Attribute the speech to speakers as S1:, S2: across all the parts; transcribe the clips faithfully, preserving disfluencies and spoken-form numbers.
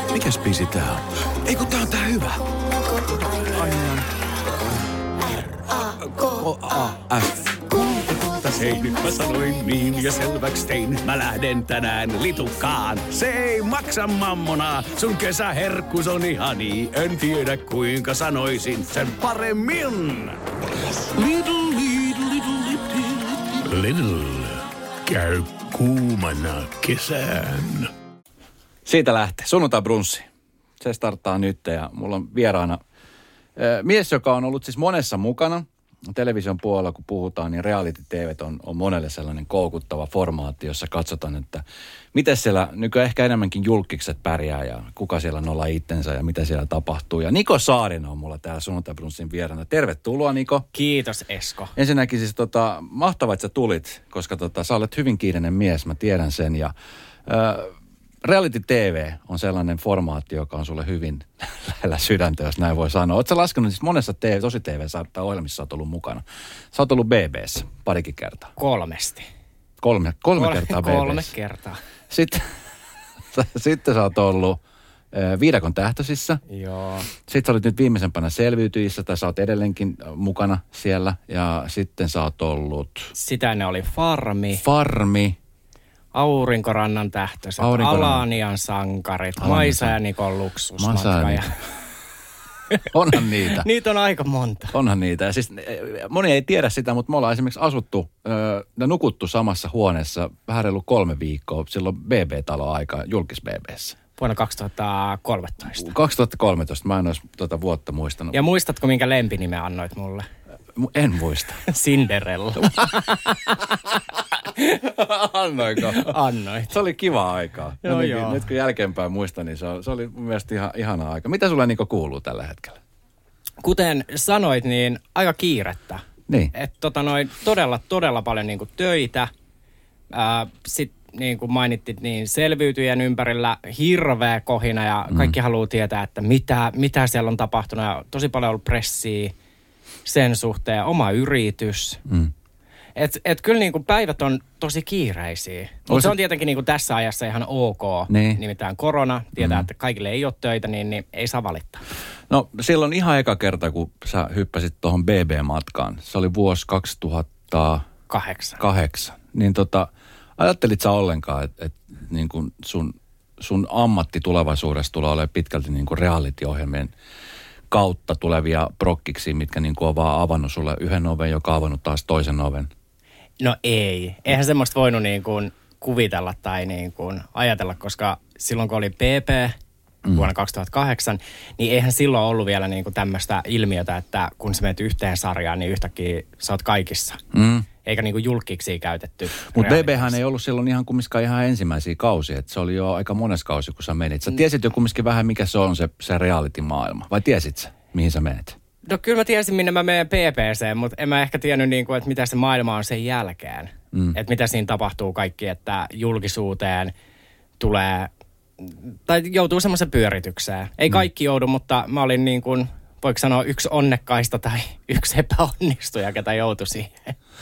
S1: Mikäs biisi tää on? Ei kun tää on tää hyvä. R-A-K-A-F.
S2: Hei, nyt mä sanoin niin ja selväks tein. Mä lähden tänään litukaan. Se ei maksa mammonaa. Sun kesäherkkus on ihani. En tiedä kuinka sanoisin sen paremmin. Little, little, little, little. Little. Käy kuumana kesään.
S3: Siitä lähtee. Sunnuntai brunssi. Se starttaa nyt ja mulla on vieraana äh, mies, joka on ollut siis monessa mukana. Television puolella, kun puhutaan, niin reality-T V on, on monelle sellainen koukuttava formaatti, jossa katsotaan, että miten siellä nykyään ehkä enemmänkin julkikset pärjää ja kuka siellä nolla itsensä ja mitä siellä tapahtuu. Ja Niko Saarinen on mulla täällä Sunnuntai brunssin vieraana. Tervetuloa, Niko.
S4: Kiitos, Esko.
S3: Ensinnäkin siis tota, mahtavaa, että sä tulit, koska tota, sä olet hyvin kiireinen mies, mä tiedän sen. Ja äh, reality-T V on sellainen formaatti, joka on sulle hyvin lähellä sydäntä, jos näin voi sanoa. Oletko sä laskenut siis monessa T V, tosi T V-ohjelmissa sä oot ollut mukana? Sä oot ollut B B:ssä parikin kertaa.
S4: Kolmesti.
S3: Kolme, kolme, kolme kertaa B B:ssä.
S4: Kolme kertaa.
S3: Sitten, sitten sä oot ollut äh, Viidakon tähtöisissä.
S4: Joo.
S3: Sitten sä olit nyt viimeisempänä Selviytyissä, tai sä oot edelleenkin mukana siellä. Ja sitten sä oot ollut...
S4: Sitä ne oli Farmi.
S3: Farmi.
S4: Aurinkorannan tähtöiset,
S3: Aurinkorannan.
S4: Alanian sankarit,
S3: Alanian
S4: Maisa ja Nikon luksusmatka.
S3: Maisa ja
S4: ja...
S3: Onhan niitä.
S4: Niitä on aika monta.
S3: Onhan niitä. Ja siis moni ei tiedä sitä, mutta me ollaan esimerkiksi asuttu ja nukuttu samassa huoneessa vähän reilu kolme viikkoa silloin B B-talo-aika julkis-B B:ssä.
S4: Vuonna kaksituhattakolmetoista.
S3: kaksituhattakolmetoista. Mä en olisi tuota vuotta muistanut.
S4: Ja muistatko, minkä lempinimen annoit mulle?
S3: En muista.
S4: Cinderella.
S3: Annoiko?
S4: Annoit.
S3: Se oli kiva aikaa.
S4: Joo,
S3: Jotenkin,
S4: joo.
S3: nyt kun jälkeenpäin muistan, niin se, on, se oli mun mielestä ihan, ihana aika. Mitä sulle Niko kuuluu tällä hetkellä?
S4: Kuten sanoit, niin aika kiirettä.
S3: Niin.
S4: Että tota noin todella, todella paljon niinku töitä. Sitten niin kuin mainittit, niin selviytyjien ympärillä hirveä kohina ja kaikki mm. haluaa tietää, että mitä, mitä siellä on tapahtunut. Ja tosi paljon ollut pressiä sen suhteen, oma yritys.
S3: Mm.
S4: Että et kyllä niinku päivät on tosi kiireisiä. Mutta se on tietenkin niinku tässä ajassa ihan ok.
S3: Niin.
S4: Nimittäin korona, tietää, mm. että kaikille ei ole töitä, niin, niin ei saa valittaa.
S3: No silloin ihan eka kerta, kun sä hyppäsit tuohon B B-matkaan. Se oli vuosi kaksituhattakahdeksan.
S4: Kahdeksan.
S3: Niin tota, ajattelit sä ollenkaan, että et, niin kun sun, sun ammatti tulevaisuudessa tulee olemaan pitkälti niin kuin reality-ohjelmien kautta tulevia prokkiksi, mitkä niin kuin on vaan avannut sulle yhden oven, joka on avannut taas toisen oven?
S4: No ei. Eihän semmoista voinut niin kuin kuvitella tai niin kuin ajatella, koska silloin kun oli B B mm. vuonna kaksituhattakahdeksan, niin eihän silloin ollut vielä niin kuin tämmöistä ilmiötä, että kun sä menet yhteen sarjaan, niin yhtäkkiä sä oot kaikissa. Mm. Eikä niin kuin julkkiksi käytetty.
S3: Mutta B B:hän ei ollut silloin ihan kumminkaan ihan ensimmäisiä kausia, että se oli jo aika mones kausi, kun sä menit. Sä tiesit jo kumminkin vähän, mikä se on se, se reality-maailma, vai tiesit sä, mihin sä menet?
S4: No kyllä mä tiesin, minne mä menen B B:seen, mutta en mä ehkä tiennyt, niin kuin, että mitä se maailma on sen jälkeen. Mm. Että mitä siinä tapahtuu kaikki, että julkisuuteen tulee, tai joutuu semmoisen pyöritykseen. Ei mm. kaikki joudu, mutta mä olin niin kuin, voiko sanoa yksi onnekkaista tai yksi epäonnistuja, ketä joutui siihen.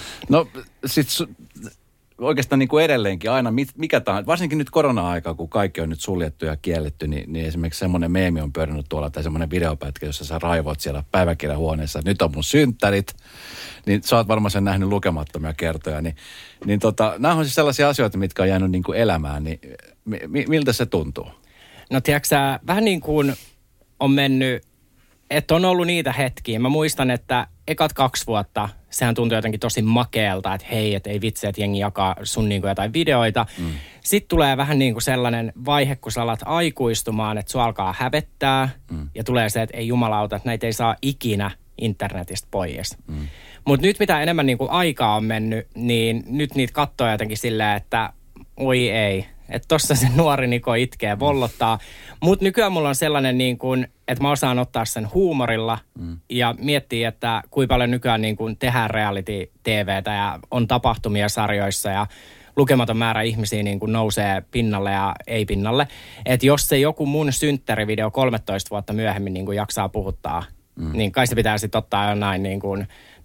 S3: No sit su, oikeastaan niin kuin edelleenkin aina, mikä tahansa, varsinkin nyt korona-aikaa, kun kaikki on nyt suljettu ja kielletty, niin, niin esimerkiksi semmoinen meemi on pyörinyt tuolla, tai semmoinen videopätkä, jossa sä raivoat siellä päiväkirjahuoneessa, että nyt on mun synttärit, niin sä oot varmaan sen nähnyt lukemattomia kertoja, niin, niin tota, nämä on siis sellaisia asioita, mitkä on jäänyt niin kuin elämään, niin mi, miltä se tuntuu?
S4: No tiedätkö sä, vähän niin kuin on mennyt, että on ollut niitä hetkiä. Mä muistan, että ekat kaksi vuotta, sehän tuntui jotenkin tosi makeelta, että hei, että ei vitsi, että jengi jakaa sun niin kuin jotain videoita. Mm. Sitten tulee vähän niin kuin sellainen vaihe, kun sä alat aikuistumaan, että sua alkaa hävettää. Mm. Ja tulee se, että ei jumalauta, että näitä ei saa ikinä internetistä pois. Mm. Mutta nyt mitä enemmän niin kuin aikaa on mennyt, niin nyt niitä katsoo jotenkin silleen, että oi ei. Että tossa se nuori Niko itkee, vollottaa. Mutta nykyään mulla on sellainen niin kuin, että mä osaan ottaa sen huumorilla mm. ja miettiä, että kuinka paljon nykyään niin kuin tehdään reality-T V:tä ja on tapahtumia sarjoissa ja lukematon määrä ihmisiä niin kuin nousee pinnalle ja ei pinnalle. Että jos se joku mun synttärivideo kolmetoista vuotta myöhemmin niin kuin jaksaa puhuttaa, mm. niin kai se pitää sitten ottaa jonain niin kuin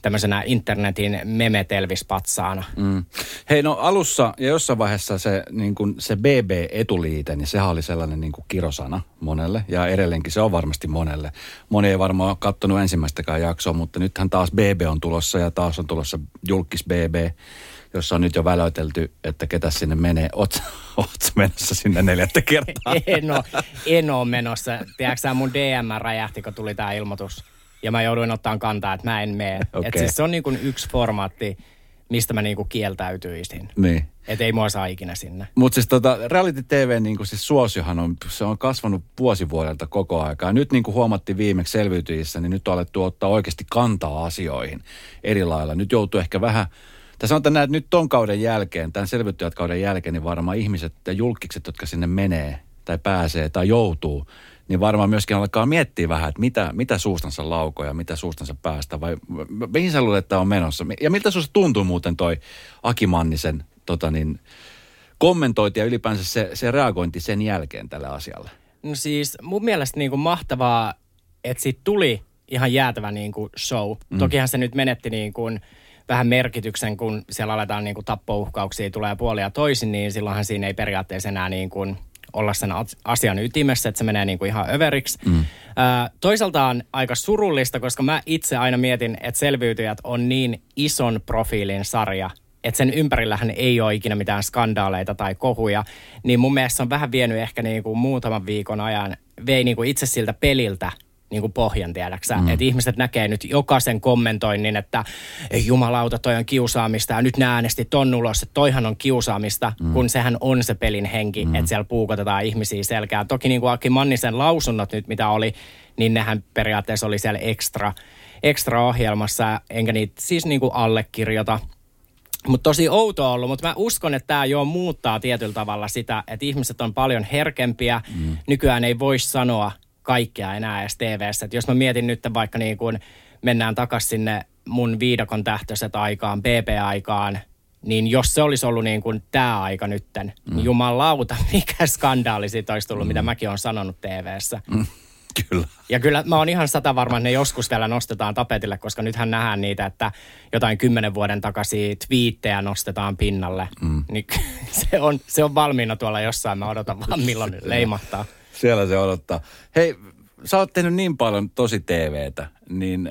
S4: tämmöisenä internetin memetelvispatsaana.
S3: Mm. Hei, no alussa ja jossain vaiheessa se, niin kuin se B B-etuliite, niin sehän oli sellainen niin kuin kirosana monelle. Ja edelleenkin se on varmasti monelle. Moni ei varmaan ole katsonut ensimmäistäkään jaksoa, mutta nythän taas B B on tulossa ja taas on tulossa julkis B B, jossa on nyt jo välöitelty, että ketä sinne menee. Oot, oot menossa sinne neljättä kertaa?
S4: En ole, en ole menossa. Tiedätkö sä, mun D M räjähti, kun tuli tää ilmoitus. Ja mä jouduin ottaan kantaa, että mä en mene. Okay. Että siis se on niin kuin yksi formaatti, mistä mä niin kuin kieltäytyisin.
S3: Niin.
S4: Että ei mua saa ikinä sinne.
S3: Mutta siis tota, reality T V niin kuin siis suosiohan on, se on kasvanut vuosivuodelta koko aikaa. Nyt niin kuin huomattiin viimeksi selviytyjissä, niin nyt on alettu ottaa oikeasti kantaa asioihin eri lailla. Nyt joutuu ehkä vähän, tai sanotaan näin, että nyt ton kauden jälkeen, tämän selviytyjät kauden jälkeen, niin varmaan ihmiset ja julkikset, jotka sinne menee tai pääsee tai joutuu, niin varmaan myöskin alkaa miettiä vähän, että mitä, mitä suustansa laukoja, mitä suustansa päästä, vai mihin sä luulet, että on menossa? Ja miltä susta tuntuu muuten toi Aki Mannisen tota niin, kommentointi ja ylipäänsä se, se reagointi sen jälkeen tälle asialle?
S4: No siis mun mielestä niin kuin mahtavaa, että siitä tuli ihan jäätävä niin kuin show. Mm. Tokihan se nyt menetti niin kuin vähän merkityksen, kun siellä aletaan niin kuin tappouhkauksia, tulee puolia toisin, niin silloinhan siinä ei periaatteessa enää niin kuin olla sen asian ytimessä, että se menee niin kuin ihan överiksi. Mm. Ö, toisaalta on aika surullista, koska mä itse aina mietin, että selviytyjät on niin ison profiilin sarja, että sen ympärillähän ei ole ikinä mitään skandaaleita tai kohuja, niin mun mielestä se on vähän vienyt ehkä niin kuin muutaman viikon ajan, vei niin kuin itse siltä peliltä niin kuin pohjan, tiedäksä. Mm. Että ihmiset näkee nyt jokaisen kommentoinnin, että ei jumalauta, toi on kiusaamista ja nyt ne äänesti ton ulos, että toihan on kiusaamista, mm. kun sehän on se pelin henki, mm. että siellä puukotetaan ihmisiä selkään. Toki niin kuin Aki Mannisen lausunnot nyt, mitä oli, niin nehän periaatteessa oli siellä ekstra, ekstra ohjelmassa, enkä niitä siis niin kuin allekirjoita. Mutta tosi outoa ollut, mutta mä uskon, että tämä jo muuttaa tietyllä tavalla sitä, että ihmiset on paljon herkempiä. Mm. Nykyään ei voi sanoa kaikkea enää edes T V:ssä. Et jos mä mietin nyt vaikka niin kun mennään takaisin sinne mun viidakon tähtöiset aikaan, B B-aikaan, niin jos se olisi ollut niin kuin tämä aika nytten, mm. niin jumalauta, mikä skandaali siitä olisi tullut, mm. mitä mäkin olen sanonut T V:ssä.
S3: Mm. Kyllä.
S4: Ja kyllä mä oon ihan sata varma, että ne joskus vielä nostetaan tapetille, koska nythän nähdään niitä, että jotain kymmenen vuoden takaisin twiittejä nostetaan pinnalle. Mm. Niin se on, se on valmiina tuolla jossain, mä odotan vaan milloin leimahtaa.
S3: Siellä se odottaa. Hei, sä oot tehnyt niin paljon tosi T V:tä, niin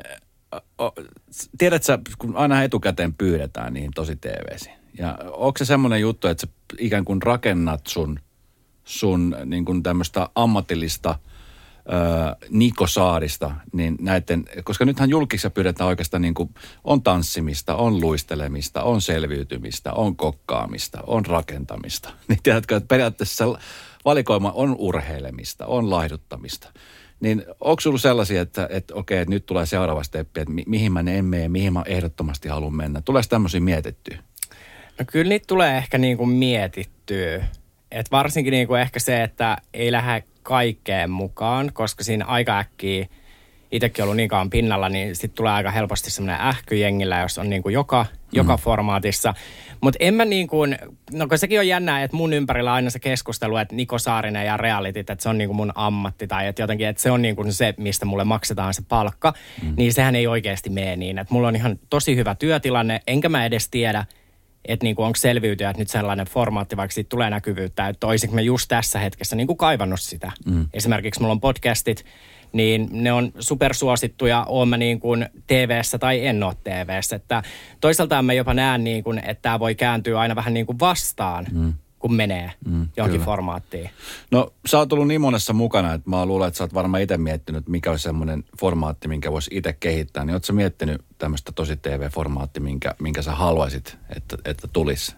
S3: o, tiedät sä, kun aina etukäteen pyydetään niin tosi T V:siin. Ja onko se semmoinen juttu, että sä ikään kuin rakennat sun, sun niin kuin tämmöistä ammatillista Öö, Niko Saarista, niin näiden, koska nythän julkissa pyydetään oikeastaan niin kuin, on tanssimista, on luistelemista, on selviytymistä, on kokkaamista, on rakentamista. Niin tiedätkö, että periaatteessa valikoima on urheilemista, on laiduttamista. Niin onko sulla sellaisia, että, että okei, että nyt tulee seuraava steppi, että mi- mihin mä en mene, mihin mä ehdottomasti haluan mennä? Tuleeko tämmöisiä mietittyä?
S4: No kyllä niitä tulee ehkä niin kuin mietittyä. Et varsinkin niin kuin ehkä se, että ei lähde kaikkeen mukaan, koska siinä aika äkkiä itsekin ollut niin kauan pinnalla, niin sitten tulee aika helposti semmoinen ähky jengillä, jos on niin kuin joka, mm. joka formaatissa. Mutta en mä niin kuin, no kun sekin on jännää, että mun ympärillä aina se keskustelu, että Niko Saarinen ja realitit, että se on niin kuin mun ammatti tai että jotenkin, että se on niin kuin se, mistä mulle maksetaan se palkka, mm. niin sehän ei oikeasti mene niin. Että mulla on ihan tosi hyvä työtilanne, enkä mä edes tiedä, että niinku onko selviytyjät nyt sellainen formaatti, vaikka siitä tulee näkyvyyttä, että olisinko me just tässä hetkessä niinku kaivannut sitä. Mm. Esimerkiksi mulla on podcastit, niin ne on supersuosittuja, oon mä niin kuin T V:ssä tai en ole T V:ssä. Että toisaalta mä jopa näen, niin kuin, että tämä voi kääntyä aina vähän niin kuin vastaan, mm. kun menee mm, johonkin kyllä. formaattiin.
S3: No sä oot ollut niin monessa mukana, että mä luulen, että sä oot varmaan itse miettinyt, mikä olisi semmoinen formaatti, minkä voisi itse kehittää. Niin oot sä miettinyt tämmöistä tosi T V-formaatti, minkä, minkä sä haluaisit, että, että tulisi?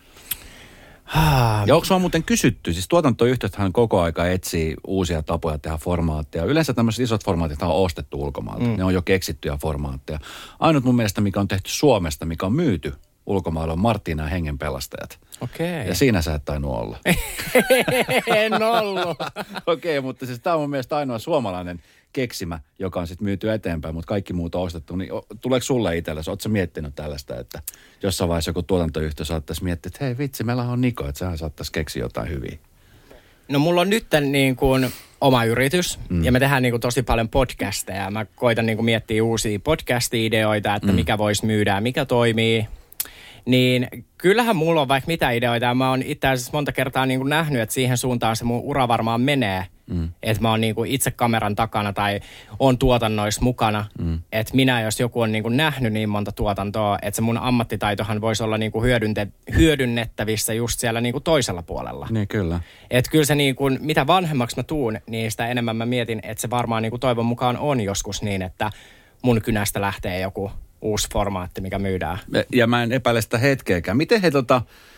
S3: Ja onko sua muuten kysytty? Siis tuotantoyhtiöthän koko aika etsii uusia tapoja tehdä formaatteja. Yleensä tämmöiset isot formaatit on ostettu ulkomailta. Mm. Ne on jo keksittyjä formaatteja. Ainut mun mielestä, mikä on tehty Suomesta, mikä on myyty ulkomailla, on Marttiina hengenpelastajat.
S4: Okei.
S3: Ja siinä sä et tainnut olla.
S4: En ollut.
S3: Okei, mutta siis tää on mun mielestä ainoa suomalainen keksimä, joka on sitten myyty eteenpäin, mutta kaikki muut on ostettu. Niin tuleeko sulle itsellesi? Ootko sä miettinyt tällaista, että jossain vaiheessa joku tuotantoyhtiö saattaisi miettiä, että hei vitsi, meillä on Niko, että sehän saattaisi keksiä jotain hyviä?
S4: No mulla on nyt niin kuin oma yritys mm. ja me tehdään niinku tosi paljon podcasteja. Mä koitan niinku miettiä uusia podcast-ideoita, että mm. mikä voisi myydä ja mikä toimii. Niin kyllähän mulla on vaikka mitä ideoita ja mä oon itse asiassa monta kertaa niinku nähnyt, että siihen suuntaan se mun ura varmaan menee. Mm. Että mä oon niinku itse kameran takana tai on tuotannoissa mukana. Mm. Että minä, jos joku on niinku nähnyt niin monta tuotantoa, että se mun ammattitaitohan voisi olla niinku hyödynte- hyödynnettävissä just siellä niinku toisella puolella.
S3: Niin kyllä.
S4: Että kyllä se niinku, mitä vanhemmaksi mä tuun, niin sitä enemmän mä mietin, että se varmaan niinku toivon mukaan on joskus niin, että mun kynästä lähtee joku uusi formaatti, mikä myydään.
S3: Ja mä en epäile sitä hetkeäkään. Miten he tota,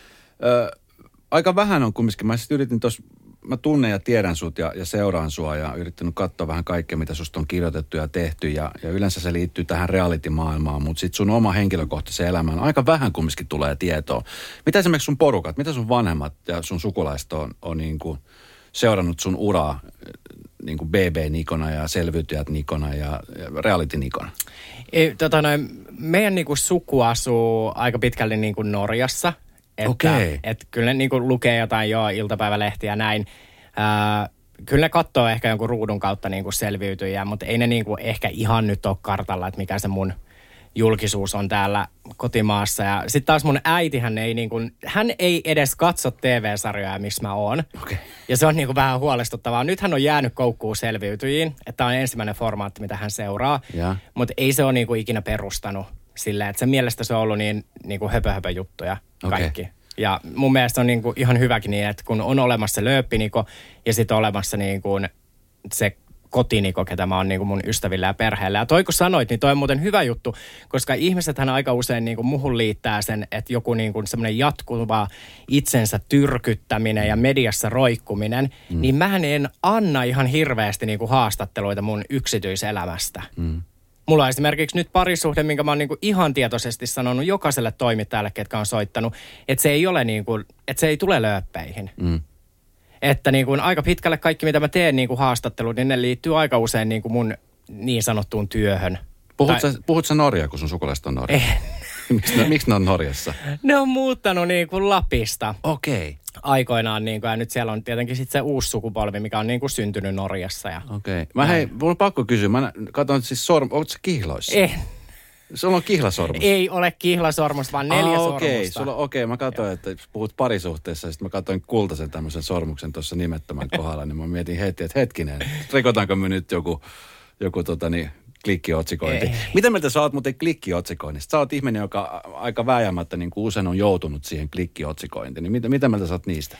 S3: ö, aika vähän on kumminkin, mä sitten yritin tuossa, mä tunnen ja tiedän sut ja, ja seuraan sua ja yrittänyt katsoa vähän kaikkea, mitä susta on kirjoitettu ja tehty ja, ja yleensä se liittyy tähän reality-maailmaan, mutta sitten sun oma henkilökohtaisen elämään aika vähän kumminkin tulee tietoa. Mitä esimerkiksi sun porukat, mitä sun vanhemmat ja sun sukulaiset on, on niin kuin seurannut sun uraa niin kuin B B-Nikona ja Selviytyjät Nikona ja, ja Reality Nikona?
S4: Ei, tota noin, meidän niinku suku asuu aika pitkälti niinku Norjassa. Että,
S3: Okei.
S4: että kyllä ne niinku lukee jotain jo iltapäivälehtiä ja näin. Ää, kyllä ne katsoo ehkä jonkun ruudun kautta niinku selviytyjä, mutta ei ne niinku ehkä ihan nyt ole kartalla, että mikä se mun julkisuus on täällä kotimaassa. Ja sitten taas mun äitihän ei niinku, hän ei edes katso T V-sarjoja, missä mä oon.
S3: Okay.
S4: Ja se on niinku vähän huolestuttavaa. Nyt hän on jäänyt koukkuun selviytyihin, että on ensimmäinen formaatti, mitä hän seuraa. Mutta ei se ole niinku ikinä perustanut silleen, että sen mielestä se on ollut niin niinku höpö höpö juttuja kaikki. Okay. Ja mun mielestä on niinku ihan hyväkin niin, että kun on olemassa se lööppiniko ja sitten olemassa niinku se kotiniko, ketä mä oon niinku mun ystävillä ja perheellä. Ja toi kun sanoit, niin toi on muuten hyvä juttu, koska ihmisethän aika usein niinku muhun liittää sen, että joku niinku semmoinen jatkuva itsensä tyrkyttäminen ja mediassa roikkuminen, mm. niin mähän en anna ihan hirveästi niinku haastatteluita mun yksityiselämästä. Mm. Mulla on esimerkiksi nyt parisuhde, minkä mä oon niinku ihan tietoisesti sanonut jokaiselle toimittajalle, ketkä on soittanut, että se ei ole niinku, että se ei tule lööppeihin. Mm. Että niin kuin aika pitkälle kaikki, mitä mä teen niin kuin haastattelut, niin ne liittyy aika usein niin kuin mun niin sanottuun työhön.
S3: Puhut, tai... sä, puhut sä Norjaa, kun sun sukulaiset on Norjaa? miksi, ne, miksi ne on Norjassa?
S4: Ne on muuttanut niin kuin Lapista.
S3: Okei. Okay.
S4: Aikoinaan, niin kuin, ja nyt siellä on tietenkin sitten se uusi sukupolvi, mikä on niin kuin syntynyt Norjassa.
S3: Okei. Okay. Mä hei, mulla on pakko kysyä. Mä katson siis sorm... Ootko sä kihloissa?
S4: En.
S3: Sulla on kihlasormus?
S4: Ei ole kihlasormus, vaan neljä ah, sormusta.
S3: Okei, okay. Okei, okay. Mä katsoin, että puhut parisuhteessa, ja sitten mä katsoin kultaisen tämmöisen sormuksen tuossa nimettömän kohdalla, niin mä mietin heti, että hetkinen, rikotaanko me nyt joku, joku totani, klikkiotsikointi. Ei. Mitä mieltä sä oot muuten klikkiotsikoinnista? Sä oot ihminen, joka aika vääjäämättä niin kuin usein on joutunut siihen klikkiotsikointiin, niin mitä, mitä mieltä sä oot niistä?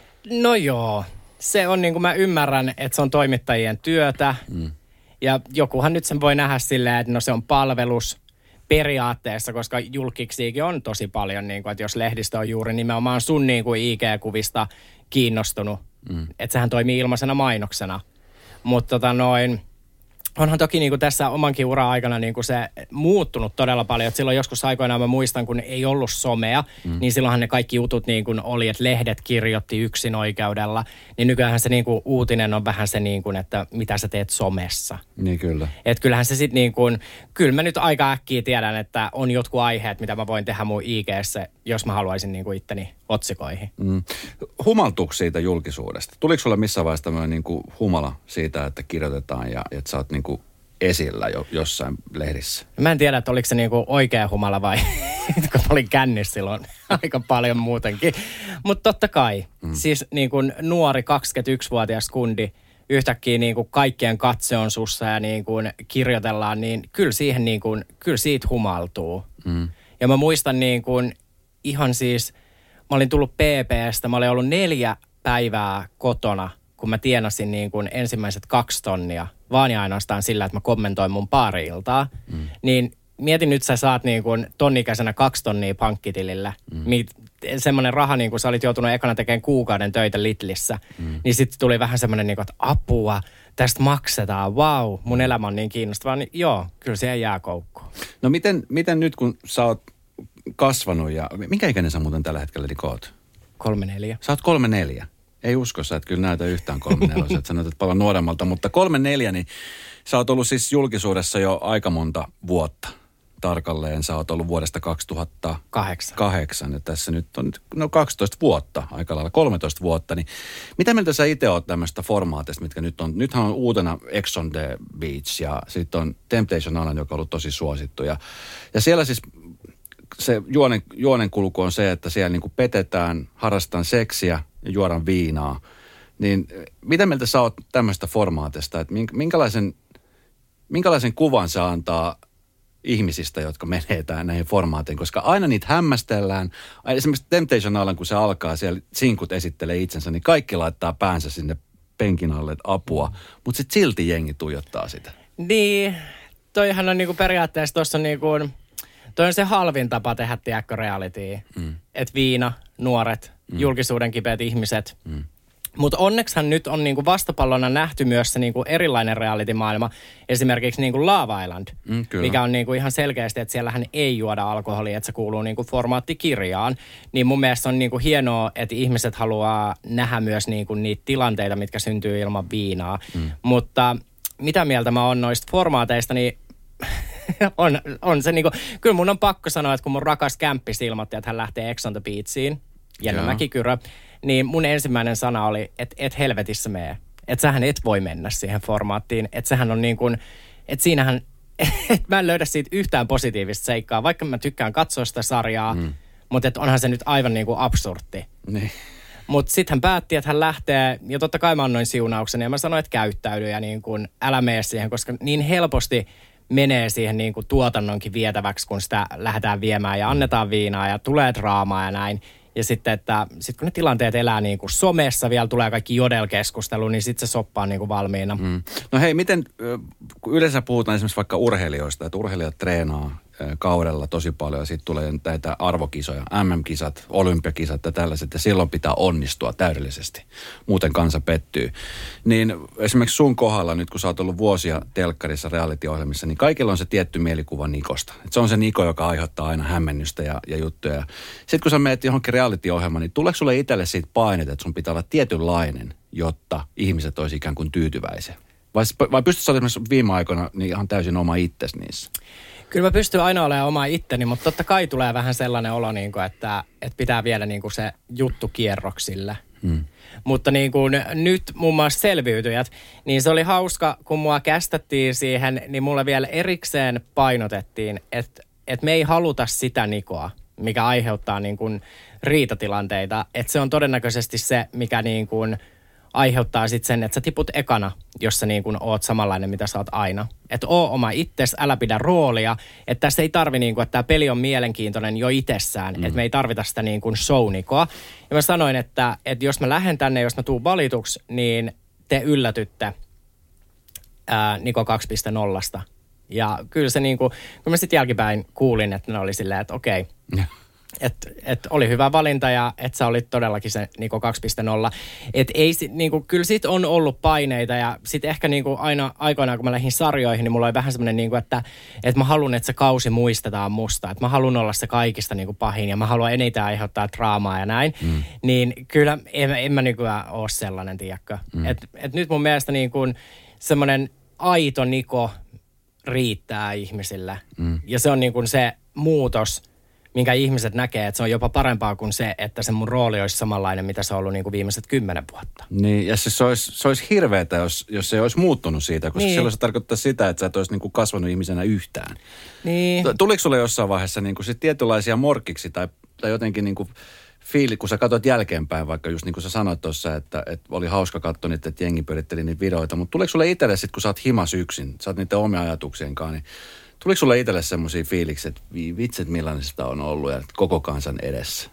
S4: No joo, se on niin kuin mä ymmärrän, että se on toimittajien työtä, mm. ja jokuhan nyt sen voi nähdä silleen, että no se on palvelus, periaatteessa, koska julkiksiakin on tosi paljon, niin kuin, että jos lehdistö on juuri nimenomaan sun niin kuin I G-kuvista kiinnostunut, mm. että sehän toimii ilmaisena mainoksena. Mutta tota noin, onhan toki niin kuin tässä omankin ura aikana niin kuin se muuttunut todella paljon. Että silloin joskus aikoinaan mä muistan, kun ei ollut somea, mm. niin silloinhan ne kaikki jutut niin kuin oli, että lehdet kirjoitti yksin oikeudella. Niin nykyään se niin kuin uutinen on vähän se, niin kuin, että mitä sä teet somessa.
S3: Niin kyllä.
S4: Että kyllähän se sitten niin kuin, kyllä mä nyt aika äkkiä tiedän, että on jotkut aiheet, mitä mä voin tehdä mun I G:ssä, jos mä haluaisin niin kuin itteni otsikoihin. Mm.
S3: Humaltuuko siitä julkisuudesta? Tuliko sulla missään vaiheessa tämmöinen niin kuin humala siitä, että kirjoitetaan ja että sä oot niin kuin esillä jo, jossain lehdissä?
S4: Mä en tiedä, että oliko se niin kuin oikea humala vai kun mä olin kännissä silloin aika paljon muutenkin. Mutta totta kai, mm. siis niin kuin nuori kaksikymmentäyksivuotias kundi, yhtäkkiä niin kuin kaikkien katse on sussa ja niin kuin kirjoitellaan, niin kyllä siihen niin kuin, kyllä siitä humaltuu. Mm. Ja mä muistan niin kuin ihan siis, mä olin tullut P P:stä, mä olin ollut neljä päivää kotona, kun mä tienasin niin kuin ensimmäiset kaksi tonnia, vaan ja ainoastaan sillä, että mä kommentoin mun pari-iltaa. Mm. Niin mietin nyt, sä saat niin kuin tonnikäisenä kaksi tonnia pankkitilillä. Mm. Semmoinen raha, niin kuin sä olit joutunut ekana tekemään kuukauden töitä Lidlissä. Mm. Niin sitten tuli vähän semmoinen, niin kuin, että apua, tästä maksetaan, vau, wow, mun elämä on niin kiinnostavaa. Niin joo, kyllä siihen jää koukkuun.
S3: No miten, miten nyt, kun sä oot kasvanut ja, minkä ikäinen sä muuten tällä hetkellä oot?
S4: Kolme neljä.
S3: Sä oot kolme neljä. Ei usko, sä et kyllä näytä yhtään kolme neljä, että sä näytät paljon nuoremmalta, mutta kolme neljä, niin sä oot ollut siis julkisuudessa jo aika monta vuotta. tarkalleen. Sä oot ollut vuodesta kaksituhattakahdeksan.
S4: Kahdeksan.
S3: Ja tässä nyt on no kaksitoista vuotta, aika lailla kolmetoista vuotta. Niin mitä mieltä sä itse oot tämmöistä formaatista, mitkä nyt on? Nythän on uutena Ex on the Beach ja sitten on Temptation Island, joka on ollut tosi suosittu. Ja, ja siellä siis se juonen, juonen kulku on se, että siellä niinku petetään, harrastetaan seksiä ja juodaan viinaa. Niin mitä mieltä sä oot tämmöistä formaatista, että minkälaisen, minkälaisen kuvan se antaa ihmisistä, jotka menee näihin formaatiin, koska aina niitä hämmästellään. Esimerkiksi Temptation Island, kun se alkaa, siellä sinkut esittelee itsensä, niin kaikki laittaa päänsä sinne penkin alle, että apua, mutta sitten silti jengi tuijottaa sitä.
S4: Niin, toihan on niinku periaatteessa, tuossa on niinku, toi on se halvin tapa tehdä, tiedätkö, realitya. Mm. Että viina, nuoret, mm. julkisuuden kipeät ihmiset. Mm. Mutta onneksihan nyt on niinku vastapallona nähty myös se niinku erilainen reality-maailma. Esimerkiksi niinku Love Island, mm, mikä on niinku ihan selkeästi, että siellähän ei juoda alkoholia, että se kuuluu niinku formaattikirjaan. Niin mun mielestä on niinku hienoa, että ihmiset haluaa nähdä myös niinku niitä tilanteita, mitkä syntyy ilman viinaa. Mm. Mutta mitä mieltä mä oon noista formaateista, niin on, on se niinku, kyllä mun on pakko sanoa, että kun mun rakas kämppis ilmoitti, että hän lähtee Ex on the Beachiin, Jenny Mäkikyrö, niin mun ensimmäinen sana oli, että et helvetissä mee. Että sähän et voi mennä siihen formaattiin. Että sehän on niin kuin, että siinähän, että mä en löydä siitä yhtään positiivista seikkaa, vaikka mä tykkään katsoa sitä sarjaa, mm. mutta että onhan se nyt aivan niin kuin absurdi. Niin. Mutta sitten hän päätti, että hän lähtee, ja totta kai mä annoin siunauksen, ja mä sanoin, että käyttäydy ja niin kuin, älä mene siihen, koska niin helposti menee siihen niin kuin tuotannonkin vietäväksi, kun sitä lähdetään viemään ja annetaan viinaa ja tulee draamaa ja näin. Ja sitten, että sit kun ne tilanteet elää niin kuin somessa, vielä tulee kaikki jodel-keskustelu, niin sitten se soppa on niin kuin valmiina. Mm.
S3: No hei, miten, kun yleensä puhutaan esimerkiksi vaikka urheilijoista, että urheilijat treenaa kaudella tosi paljon ja sitten tulee näitä arvokisoja, M M-kisat, olympiakisat ja tällaiset, ja silloin pitää onnistua täydellisesti. Muuten kansa pettyy. Niin esimerkiksi sun kohdalla nyt, kun sä oot ollut vuosia telkkarissa reality-ohjelmissa, niin kaikilla on se tietty mielikuva Nikosta. Et se on se Niko, joka aiheuttaa aina hämmennystä ja, ja juttuja. Sitten kun sä menet johonkin reality-ohjelmaan, niin tuleeko sulle itselle siitä painet, että sun pitää olla tietynlainen, jotta ihmiset olisi ikään kuin tyytyväisiä? Vai, vai pystytkö sä esimerkiksi viime aikoina niin ihan täysin oma itsesi niissä?
S4: Kyllä mä pystyn aina olemaan oma itteni, mutta totta kai tulee vähän sellainen olo, että, että pitää viedä se juttu kierroksille. Hmm. Mutta niin kuin nyt muun muassa Selviytyjät, niin se oli hauska, kun mua kästettiin siihen, niin mulle vielä erikseen painotettiin, että, että me ei haluta sitä Nikoa, mikä aiheuttaa niin kuin riitatilanteita. Että se on todennäköisesti se, mikä niin kuin aiheuttaa sitten sen, että sä tiput ekana, jos sä niin kuin oot samanlainen, mitä sä oot aina. Että oo oma itses, älä pidä roolia. Että tässä ei tarvi niin kuin, että tämä peli on mielenkiintoinen jo itsessään. Mm. Että me ei tarvita sitä niin kuin show-nikoa. Ja mä sanoin, että, että jos mä lähden tänne, jos mä tuun valituksi, niin te yllätytte ää, Niko kaksi piste nolla. Ja kyllä se niin kuin, kun mä sitten jälkipäin kuulin, että ne oli silleen, että okei. Okay. Että et oli hyvä valinta ja että sä olit todellakin se Niko kaksi piste nolla. Että ei niinku, kyllä sit on ollut paineita ja sit ehkä niinku aina aikoinaan kun mä lähdin sarjoihin, niin mulla oli vähän semmoinen niinku, että et mä haluan, että se kausi muistetaan musta. Että mä haluan olla se kaikista niinku pahin ja mä haluan eniten aiheuttaa draamaa ja näin. Mm. Niin kyllä en, en mä nykyään ole sellainen, tiedäkö. Mm. Että et nyt mun mielestä niinku semmoinen aito Niko riittää ihmisille. Mm. Ja se on niinku se muutos, minkä ihmiset näkee, että se on jopa parempaa kuin se, että se mun rooli olisi samanlainen, mitä se on ollut niin kuin viimeiset kymmenen vuotta.
S3: Niin, ja se olisi, se olisi hirveätä, jos, jos se olisi muuttunut siitä, koska niin. Silloin se tarkoittaa sitä, että sä et olisi niin kuin kasvanut ihmisenä yhtään.
S4: Niin.
S3: Tuliko sulle jossain vaiheessa niin kuin sit tietynlaisia morkkiksi tai, tai jotenkin niin kuin fiili, kun sä katsoit jälkeenpäin, vaikka just niin kuin sä sanoit tuossa, että, että oli hauska katsoa niitä, että jengi pyöritteli niitä videoita, mutta tuliko sulle itselle sitten, kun sä oot himas yksin, sä oot niiden omia ajatuksienkaan, niin tuliko sulle itselle semmoisia fiiliksi, että vitset millainen sitä on ollut ja koko kansan edessä?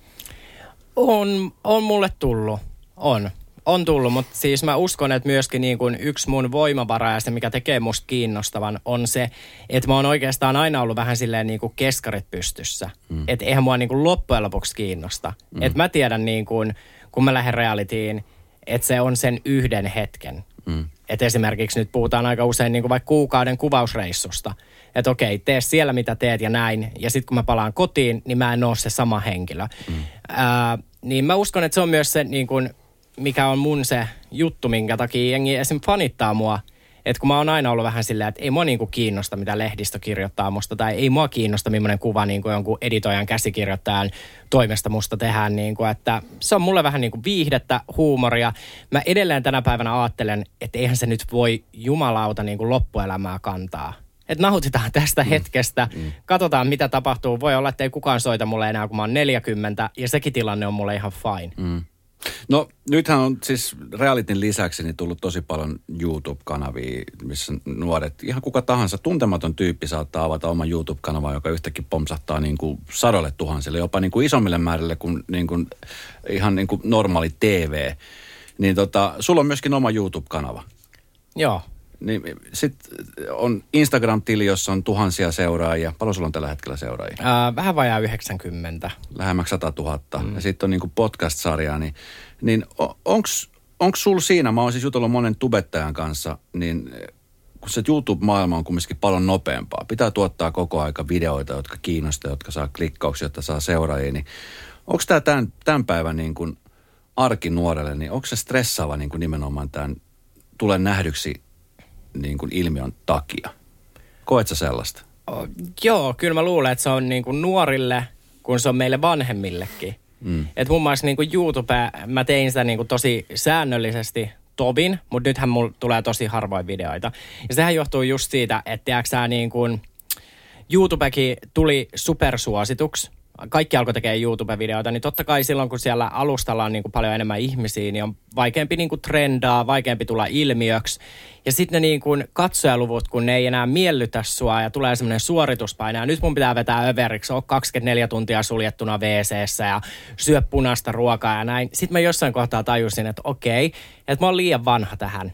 S4: On, on mulle tullut. On. On tullut, mutta siis mä uskon, että myöskin niin kuin yksi mun voimavara ja se, mikä tekee musta kiinnostavan, on se, että mä oon oikeastaan aina ollut vähän silleen niin kuin keskarit pystyssä. Mm. Että eihän mua niin kuin loppujen lopuksi kiinnosta. Mm. Että mä tiedän niin kuin, kun mä lähden realityin, että se on sen yhden hetken. Mm. Että esimerkiksi nyt puhutaan aika usein niin kuin vaikka kuukauden kuvausreissusta. Että okei, tee siellä mitä teet ja näin. Ja sitten kun mä palaan kotiin, niin mä en ole se sama henkilö. Mm. Ää, niin mä uskon, että se on myös se, niin kuin, mikä on mun se juttu, minkä takia jengi esim. Fanittaa mua. Että kun mä oon aina ollut vähän silleen, että ei mua niinku kiinnosta, mitä lehdistö kirjoittaa musta, tai ei mua kiinnosta, millainen kuva niinku jonkun editoijan käsikirjoittajan toimesta musta tehdään. Niinku, että se on mulle vähän niinku viihdettä, huumoria. Mä edelleen tänä päivänä ajattelen, että eihän se nyt voi jumalauta niinku loppuelämää kantaa. Että nautitaan tästä mm. hetkestä, mm. katsotaan mitä tapahtuu. Voi olla, että ei kukaan soita mulle enää, kun mä oon neljäkymmentä, ja sekin tilanne on mulle ihan fine.
S3: Mm. No nythän on siis realityn lisäksi niin tullut tosi paljon YouTube-kanavia, missä nuoret, ihan kuka tahansa, tuntematon tyyppi saattaa avata oman YouTube-kanavan, joka yhtäkkiä pomsahtaa niin kuin sadoille tuhansille, jopa niin kuin isommille määrille kuin, niin kuin ihan niin kuin normaali T V. Niin tota, sulla on myöskin oma YouTube-kanava.
S4: Joo.
S3: Niin sitten on Instagram-tili, jossa on tuhansia seuraajia. Paljon sulla on tällä hetkellä seuraajia?
S4: Ää, vähän vajaa yhdeksänkymmentä.
S3: Lähemmäksi sata tuhatta. Mm. Ja sitten on niinku podcast-sarja. Niin, niin onks, onks sulla siinä, mä oon siis jutellut monen tubettajan kanssa, niin kun se YouTube-maailma on kumminkin paljon nopeampaa. Pitää tuottaa koko aika videoita, jotka kiinnostaa, jotka saa klikkauksia, jotta saa seuraajia. Niin onko tämä tämän, tämän päivän niin kuin arkinuorelle, niin onko se stressaava niin kuin nimenomaan tämän tulee nähdyksi niin kuin ilmiön takia? Koet sä sellaista?
S4: Oh, joo, kyllä mä luulen, että se on niin kuin nuorille, kun se on meille vanhemmillekin. Mm. Että mun mielestä niin kuin YouTube, mä tein sitä niin kuin tosi säännöllisesti tobin, mutta nythän mulla tulee tosi harvoin videoita. Ja sehän johtuu just siitä, että tiedätkö niin kuin YouTubekin tuli supersuosituksi. Kaikki alkoi tekemään YouTube-videoita, niin totta kai silloin, kun siellä alustalla on niin kuin paljon enemmän ihmisiä, niin on vaikeampi niin kuin trendaa, vaikeampi tulla ilmiöksi. Ja sitten ne niin kuin katsojaluvut, kun ne ei enää miellytä sua ja tulee semmoinen suorituspaine. Ja nyt mun pitää vetää överiksi, on kaksikymmentäneljä tuntia suljettuna wc:ssä ja syö punaista ruokaa ja näin. Sitten mä jossain kohtaa tajusin, että okei, että mä oon liian vanha tähän.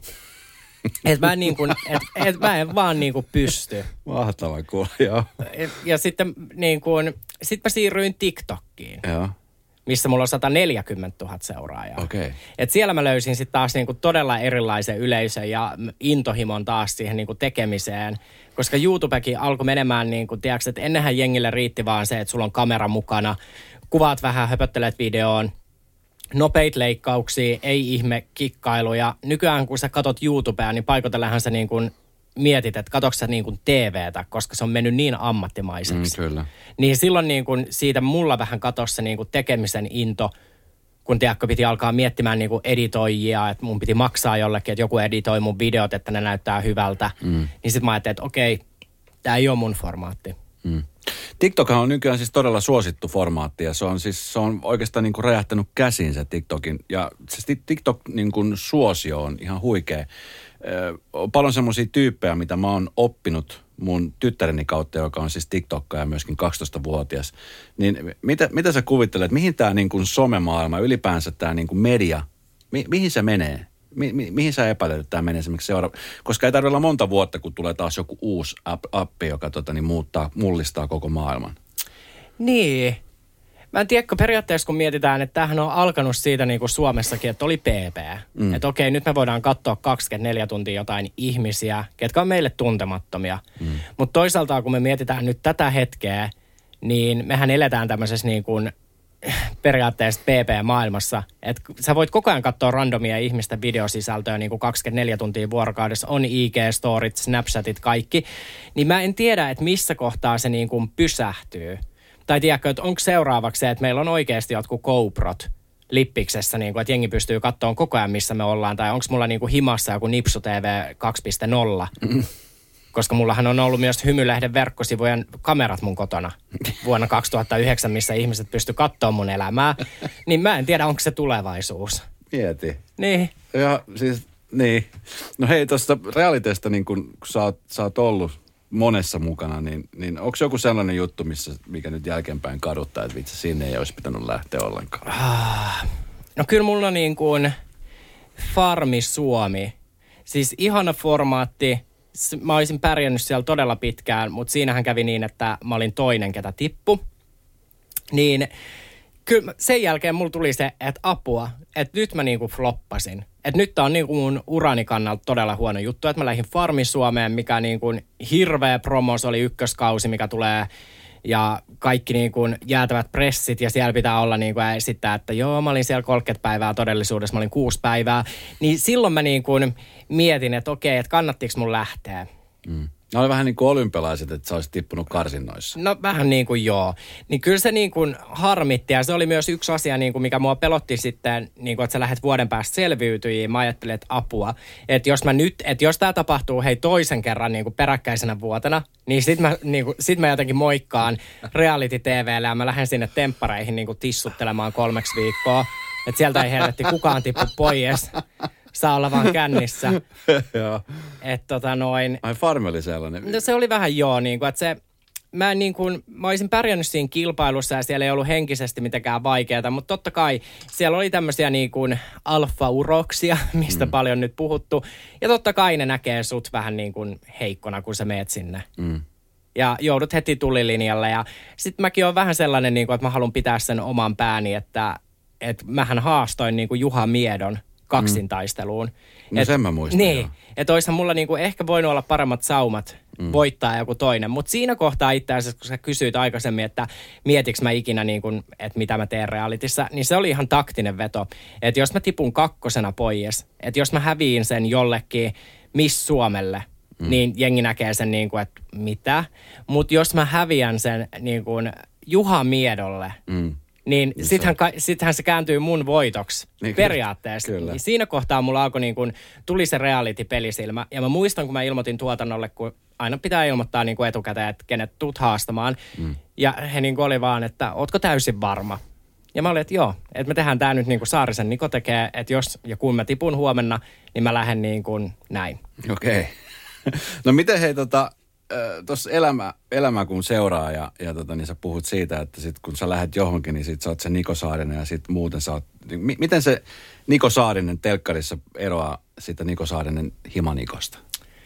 S4: Että mä, niin kuin, et, et mä en vaan niin kuin pysty.
S3: Mahtava kuulla, joo.
S4: Ja, ja sitten niin kuin, sit mä siirryin TikTokkiin,
S3: joo.
S4: missä mulla on sata neljäkymmentätuhatta seuraajaa.
S3: Okay. Et
S4: siellä mä löysin sitten taas niin kuin todella erilaisen yleisön ja intohimon taas siihen niin kuin tekemiseen. Koska YouTubekin alkoi menemään, niin kuin, tiedätkö, että ennenhän jengille riitti vaan se, että sulla on kamera mukana, kuvaat vähän, höpöttelet videoon. Nopeita leikkauksia, ei ihme kikkailuja. Nykyään kun sä katot YouTubea, niin paikoitellähän sä niin kuin mietit, että katotko sä niin kuin T V:tä, koska se on mennyt niin ammattimaiseksi.
S3: Mm, kyllä.
S4: Niin silloin niin kuin siitä mulla vähän katosi se niin kuin tekemisen into, kun tiedätkö, piti alkaa miettimään niin kuin editoijia, että mun piti maksaa jollekin, että joku editoi mun videot, että ne näyttää hyvältä. Mm. Niin sit mä ajattelin, että okei, tää ei ole mun formaatti.
S3: Mm. TikTok on nykyään siis todella suosittu formaatti ja se on siis se on oikeastaan niin kuin räjähtänyt käsiin se TikTokin ja se TikTok niin kuin suosio on ihan huikea. On paljon semmoisia tyyppejä, mitä mä oon oppinut mun tyttäreni kautta, joka on siis TikTokkaaja myöskin kaksitoistavuotias. Niin mitä, mitä sä kuvittelet, mihin tää niin kuin somemaailma, ylipäänsä tää niin kuin media, mi, mihin se menee? Mi, mi, mihin sä epäilet, että tämä menee esimerkiksi seuraava? Koska ei tarvitse olla monta vuotta, kun tulee taas joku uusi app, appi, joka tota, niin muuttaa, mullistaa koko maailman.
S4: Niin. Mä en tiedä, periaatteessa kun mietitään, että tämähän on alkanut siitä niin kuin Suomessakin, että oli P P. Mm. Että okei, nyt me voidaan katsoa kaksikymmentäneljä tuntia jotain ihmisiä, ketkä on meille tuntemattomia. Mm. Mutta toisaalta kun me mietitään nyt tätä hetkeä, niin mehän eletään tämmöisessä niin kuin periaatteessa P P-maailmassa, että sä voit koko ajan katsoa randomia ihmisten videosisältöä niin kuin kaksikymmentäneljä tuntia vuorokaudessa, on I G-storit, Snapchatit, kaikki, niin mä en tiedä, että missä kohtaa se niin kuin pysähtyy. Tai tiedätkö, että onko seuraavaksi se, että meillä on oikeasti jotkut GoProt lippiksessä, niin kuin, että jengi pystyy katsomaan koko ajan, missä me ollaan, tai onko mulla niin kuin himassa joku Nipsu T V kaksi piste nolla, mm. koska mullahan on ollut myös Hymylehden verkkosivujen kamerat mun kotona vuonna kaksituhattayhdeksän, missä ihmiset pystyy katsomaan mun elämää, niin mä en tiedä, onko se tulevaisuus.
S3: Mieti.
S4: Niin.
S3: Ja siis, niin. No hei, tuosta realiteesta, niin kun sä oot, sä oot ollut monessa mukana, niin, niin onko joku sellainen juttu, missä, mikä nyt jälkeenpäin kaduttaa, että vitsi sinne ei olisi pitänyt lähteä ollenkaan?
S4: Ah, no kyllä mulla on niin kuin Farmi Suomi. Siis ihana formaatti. Mä olisin pärjännyt siellä todella pitkään, mutta siinähän kävi niin, että mä olin toinen, ketä tippu. Niin kyllä sen jälkeen mulla tuli se, että apua, että nyt mä niinku floppasin. Että nyt tää on niinku mun urani kannalta todella huono juttu, että mä lähdin Farmi Suomeen, mikä niinku hirveä promo, se oli ykköskausi, mikä tulee ja kaikki niin kuin jäätävät pressit ja siellä pitää olla niin kuin esittää, että joo, mä olin siellä kolmekymmentä päivää, todellisuudessa mä olin kuusi päivää. Niin silloin mä niin kuin mietin, että okei, että kannattiinko mun lähteä.
S3: Mm. Ne oli vähän niin kuin olympialaiset, että sä olisit tippunut karsinnoissa.
S4: No vähän niin kuin joo. Niin kyllä se niin kuin harmitti ja se oli myös yksi asia, niin kuin mikä mua pelotti sitten, niin kuin, että sä lähdet vuoden päästä selviytyjiin. Mä ajattelin, että apua. Että jos mä nyt, että jos tää tapahtuu hei toisen kerran niin kuin peräkkäisenä vuotena, niin sit mä, niin kuin, sit mä jotenkin moikkaan reality T V:lle ja mä lähden sinne temppareihin niin kuin tissuttelemaan kolmeksi viikkoa. Että sieltä ei helvetti kukaan tippu pois. Saa olla vaan kännissä.
S3: Joo.
S4: Että tota noin.
S3: Ai Farmi oli sellainen.
S4: No se oli vähän joo, niin kuin, että se, mä en niin kuin, mä olisin pärjännyt siinä kilpailussa ja siellä ei ollut henkisesti mitenkään vaikeaa, mutta totta kai siellä oli tämmöisiä niin kuin alfa-uroksia, mistä mm. paljon nyt puhuttu. Ja totta kai ne näkee sut vähän niin kuin heikkona, kun sä meet sinne. Mm. Ja joudut heti tulilinjalle ja sit mäkin oon vähän sellainen, niin kuin, että mä haluan pitää sen oman pääni, että, että mähän haastoin niin kuin Juha Miedon kaksintaisteluun.
S3: No
S4: et,
S3: sen mä muistan.
S4: Niin, että oishan mulla niinku ehkä voinut olla paremmat saumat mm. voittaa joku toinen. Mutta siinä kohtaa itse asiassa, kun sä kysyit aikaisemmin, että mietiks mä ikinä, niinku, että mitä mä teen realitissa, niin se oli ihan taktinen veto. Että jos mä tipun kakkosena pois, että jos mä häviin sen jollekin Miss Suomelle, mm. niin jengi näkee sen niin kuin, että mitä. Mutta jos mä häviän sen niin kuin Juha Miedolle, mm. niin sittenhän, sittenhän se kääntyy mun voitoksi niin, periaatteessa. Kyllä. Niin siinä kohtaa mulla alkoi niin kuin, tuli se reality-pelisilmä. Ja mä muistan, kun mä ilmoitin tuotannolle, kun aina pitää ilmoittaa niin kuin etukäteen, että kenet tuut haastamaan. Mm. Ja he niin kuin oli vaan, että ootko täysin varma? Ja mä olin, että joo, että me tehdään tää nyt niin kuin Saarisen Niko tekee, että jos ja kun mä tipun huomenna, niin mä lähden niin kuin näin.
S3: Okei. Okay. No miten hei tota... Tuossa elämä, elämä kun seuraa ja, ja tota, niin sä puhut siitä, että sit kun sä lähdet johonkin, niin sit sä oot se Niko Saarinen ja sit muuten sä oot... Niin, miten se Niko Saarinen telkkarissa eroaa siitä Niko Saarinen Himanikosta?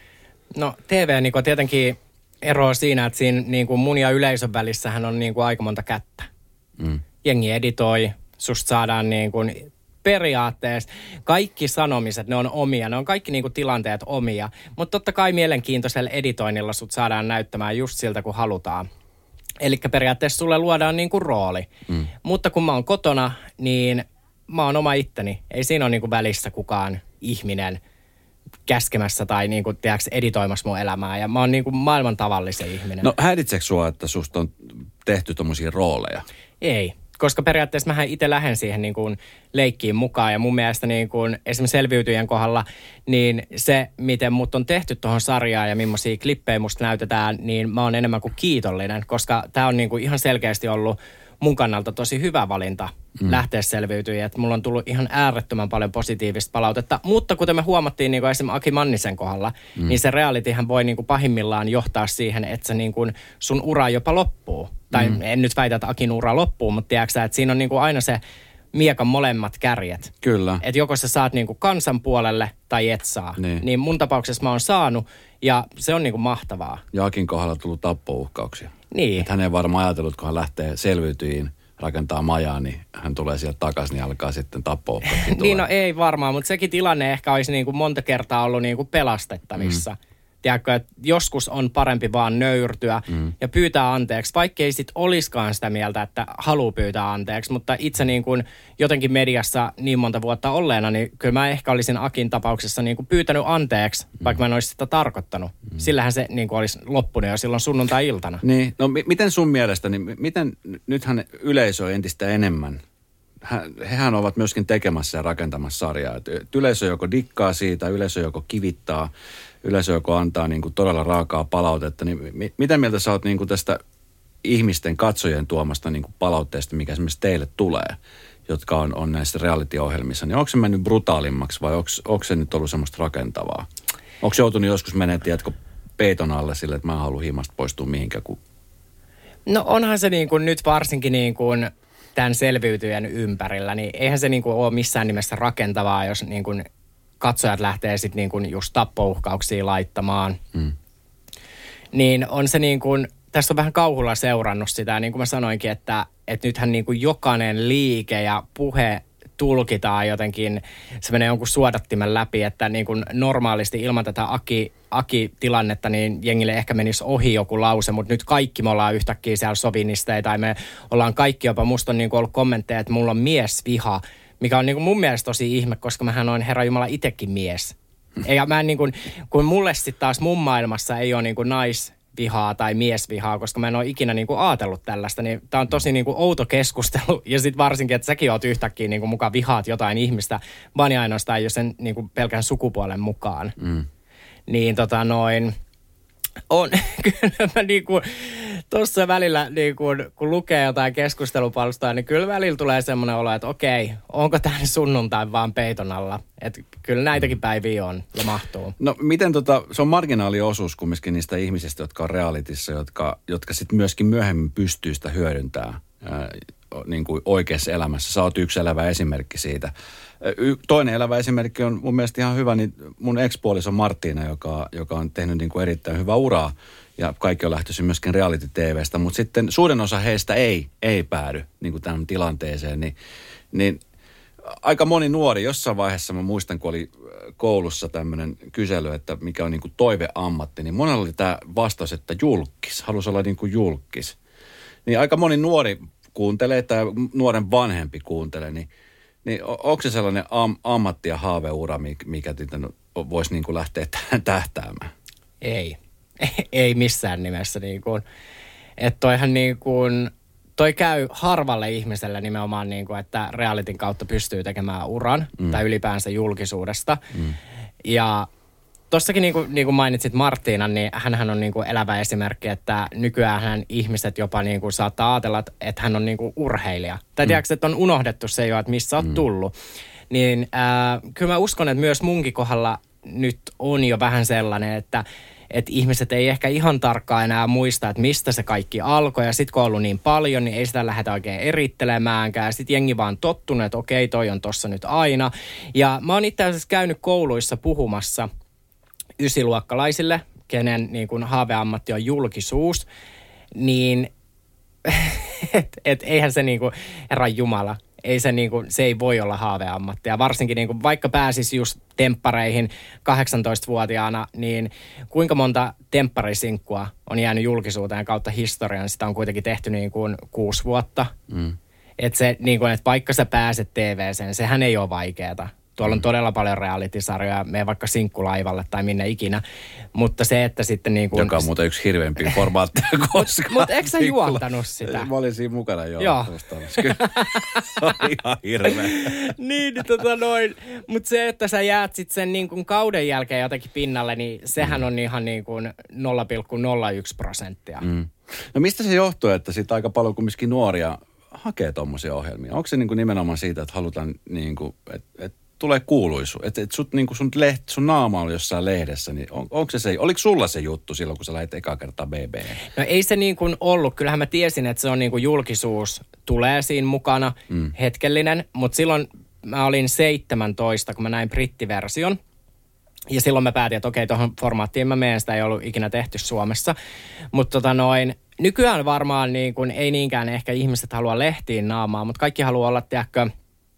S4: No T V-Niko tietenkin eroaa siinä, että siinä niin kuin mun ja yleisön välissähän on niin kuin aika monta kättä. Mm. Jengi editoi, susta saadaan niin kuin... periaatteessa kaikki sanomiset, ne on omia, ne on kaikki niinku tilanteet omia, mutta totta kai mielenkiintoisella editoinnilla sut saadaan näyttämään just siltä, kun halutaan. Eli periaatteessa sulle luodaan niinku rooli. Mm. Mutta kun mä oon kotona, niin mä oon oma itteni. Ei siinä ole niinku välissä kukaan ihminen käskemässä tai niinku, tiedätkö, editoimassa mun elämää. Ja mä oon niinku maailman tavallisen ihminen.
S3: No häiritseekö sua, että susta on tehty tommosia rooleja?
S4: Ei. Koska periaatteessa mähän itse lähden siihen niin kuin leikkiin mukaan ja mun mielestä niin kuin esimerkiksi selviytyjien kohdalla, niin se, miten mut on tehty tuohon sarjaan ja millaisia klippejä musta näytetään, niin mä oon enemmän kuin kiitollinen, koska tää on niin kuin ihan selkeästi ollut mun kannalta tosi hyvä valinta mm. lähteä selviytyjiin. Että mulla on tullut ihan äärettömän paljon positiivista palautetta, mutta kuten me huomattiin niin kuin esimerkiksi Aki Mannisen kohdalla, mm. niin se realityhän voi niin kuin pahimmillaan johtaa siihen, että se niin kuin sun ura jopa loppuu. Tai mm. en nyt väitä, että Akin ura loppuu, mutta tiedätkö sä, että siinä on niin kuin aina se miekan molemmat kärjet.
S3: Kyllä.
S4: Että joko sä saat niin kuin kansan puolelle tai et saa. Niin. niin mun tapauksessa mä oon saanut ja se on niin kuin mahtavaa.
S3: Ja Akin kohdalla on tullut tappouhkauksia.
S4: Niin.
S3: Että hän ei varmaan ajatellut, kun hän lähtee selviytyihin rakentaa majaa, niin hän tulee sieltä takaisin, niin alkaa sitten tappouhkauksia.
S4: Niin no ei varmaan, mutta sekin tilanne ehkä olisi niin kuin monta kertaa ollut niin kuin pelastettavissa. Mm. Tiedätkö, että joskus on parempi vaan nöyrtyä mm. ja pyytää anteeksi, vaikka ei sit olisikaan sitä mieltä, että haluaa pyytää anteeksi. Mutta itse niin kuin jotenkin mediassa niin monta vuotta olleena, niin kyllä mä ehkä olisin Akin tapauksessa niin kuin pyytänyt anteeksi, mm. vaikka mä en olisi sitä tarkoittanut. Mm. Sillähän se niin kuin olisi loppunut jo silloin sunnuntai-iltana.
S3: Niin, no m- miten sun mielestä, niin miten nythän yleisö on entistä enemmän? Hehän ovat myöskin tekemässä ja rakentamassa sarjaa. Et yleisö joko dikkaa siitä, yleisö joko kivittaa, yleisö joko antaa niin kuin todella raakaa palautetta. Niin mi- mitä mieltä sä oot niin kuin tästä ihmisten, katsojien tuomasta niin kuin palautteesta, mikä esimerkiksi teille tulee, jotka on, on näissä reality-ohjelmissa? Niin onko se mennyt brutaalimmaksi vai onko, onko se nyt ollut semmoista rakentavaa? Onko se joutunut joskus menemään, tiedätkö, peiton alle sille, että mä en halua himasta poistua mihinkään? Kun...
S4: No onhan se niin kuin nyt varsinkin niin kuin tämän selviytyjän ympärillä, niin eihän se niin kuin ole missään nimessä rakentavaa, jos niin kuin katsojat lähtee sitten niin kuin just tappouhkauksia laittamaan. Mm. Niin on se niin kuin, tässä on vähän kauhulla seurannut sitä, niin kuin mä sanoinkin, että, että nythän niin kuin jokainen liike ja puhe tulkitaan jotenkin, se menee jonkun suodattimen läpi, että niin kuin normaalisti ilman tätä Aki, Aki-tilannetta, niin jengille ehkä menisi ohi joku lause, mutta nyt kaikki me ollaan yhtäkkiä siellä sovinisteja, tai me ollaan kaikki jopa, musta on niin kuin ollut kommentteja, että mulla on miesviha, mikä on niin kuin mun mielestä tosi ihme, koska mähän on Herra Jumala itsekin mies. Ja mä en niin kuin, kun mulle sitten taas mun maailmassa ei ole niin kuin naisvihaa tai miesvihaa, koska mä en ole ikinä niin kuin ajatellut tällaista, niin tää on tosi niin kuin outo keskustelu. Ja sitten varsinkin, että säkin oot yhtäkkiä niin kuin mukaan vihaat jotain ihmistä, vaan ja ainoastaan jo sen niin kuin pelkän sukupuolen mukaan. Mm. Niin tota noin, on kyllä mä niin kuin tuossa välillä, niin kun, kun lukee jotain keskustelupalstaa, niin kyllä välillä tulee semmoinen olo, että okei, onko tämä sunnuntai vaan peiton alla? Että kyllä näitäkin päiviä on ja mahtuu.
S3: No miten tota, se on marginaaliosuus kumminkin niistä ihmisistä, jotka on realitissa, jotka, jotka sitten myöskin myöhemmin pystyy sitä hyödyntämään ää, niin kuin oikeassa elämässä. Sä oot yksi elävä esimerkki siitä. Y- toinen elävä esimerkki on mun mielestä ihan hyvä, niin mun ex-puoliso Martina, joka, joka on tehnyt niin kuin erittäin hyvää uraa. Ja kaikki on lähtöisin myöskin reality-T V:stä, mutta sitten suurin osa heistä ei, ei päädy niin kuin tämän tilanteeseen. Niin, niin aika moni nuori, jossain vaiheessa mä muistan, kun oli koulussa tämmöinen kysely, että mikä on niin kuin toiveammatti, niin monella oli tämä vastaus, että julkis, halusi olla niin kuin julkis. Niin aika moni nuori kuuntelee tai nuoren vanhempi kuuntelee, niin, niin onko se sellainen am, ammatti- ja haaveura, mikä voisi niin kuin lähteä tähtäämään?
S4: Ei. Ei missään nimessä. Niin kuin, että toihan niin kuin, toi käy harvalle ihmiselle nimenomaan, niin kuin, että realityn kautta pystyy tekemään uran mm. tai ylipäänsä julkisuudesta. Mm. Ja tossakin niin kuin, niin kuin mainitsit Martinan, niin hänhän on niin kuin elävä esimerkki, että nykyään ihmiset jopa niin kuin saattaa ajatella, että hän on niin kuin urheilija. Tai mm. tiedätkö, että on unohdettu se jo, että missä olet mm. tullut. Niin äh, kyllä mä uskon, että myös munkin kohdalla nyt on jo vähän sellainen, että että ihmiset ei ehkä ihan tarkkaan enää muista, että mistä se kaikki alkoi. Ja sitten kun on ollut niin paljon, niin ei sitä lähdetä oikein erittelemäänkään. Sitten jengi vaan tottunut, että okei, toi on tossa nyt aina. Ja mä oon itse asiassa käynyt kouluissa puhumassa ysiluokkalaisille, kenen niin kun haaveammatti on julkisuus. Niin, että et, eihän se niin kuin, Herran Jumala, ei se, niin kuin, se ei voi olla haaveammatti. Ja varsinkin niin kuin, vaikka pääsisi just temppareihin kahdeksantoistavuotiaana, niin kuinka monta tempparisinkkua on jäänyt julkisuuteen kautta historian. Sitä on kuitenkin tehty niin kuin kuusi vuotta. Mm. Että se, niin kuin, että vaikka sä pääset T V:seen, sehän ei ole vaikeaa. Tuolla on todella paljon reality-sarjoja, mene vaikka sinkkulaivalle tai minne ikinä. Mutta se, että sitten niin kuin...
S3: Joka on muuten yksi hirveämpiä formaatteja koskaan.
S4: Mutta eikö sä juontanut sitä?
S3: Mä olin siinä mukana, joo.
S4: Joo.
S3: Kyllä. Se on ihan hirveä.
S4: niin, tota noin. Mutta se, että sä jäät sitten sen niin kuin kauden jälkeen jotenkin pinnalle, niin sehän mm. on ihan niin kuin nolla pilkku nolla yksi prosenttia. Mm.
S3: No mistä se johtuu, että sitten aika paljon kumminkin nuoria hakee tommosia ohjelmia? Onko se niin kuin nimenomaan siitä, että halutaan niin kuin, että et tulee kuuluisu, että et sut, niin kuin sun, leht, sun naama oli jossain lehdessä, niin on, onko se se, oliko sulla se juttu silloin, kun sä lähdit ekaa kertaa B B:hen?
S4: No ei se niin kuin ollut. Kyllähän mä tiesin, että se on niin kuin julkisuus tulee siinä mukana, mm. hetkellinen, mutta silloin mä olin seitsemäntoista, kun mä näin brittiversion. Ja silloin mä päätin, että okei, tuohon formaattiin mä menen, sitä ei ollut ikinä tehty Suomessa. Mutta tota noin, nykyään varmaan niin kuin, ei niinkään ehkä ihmiset halua lehtiin naamaa, mutta kaikki haluaa olla, tiedätkö,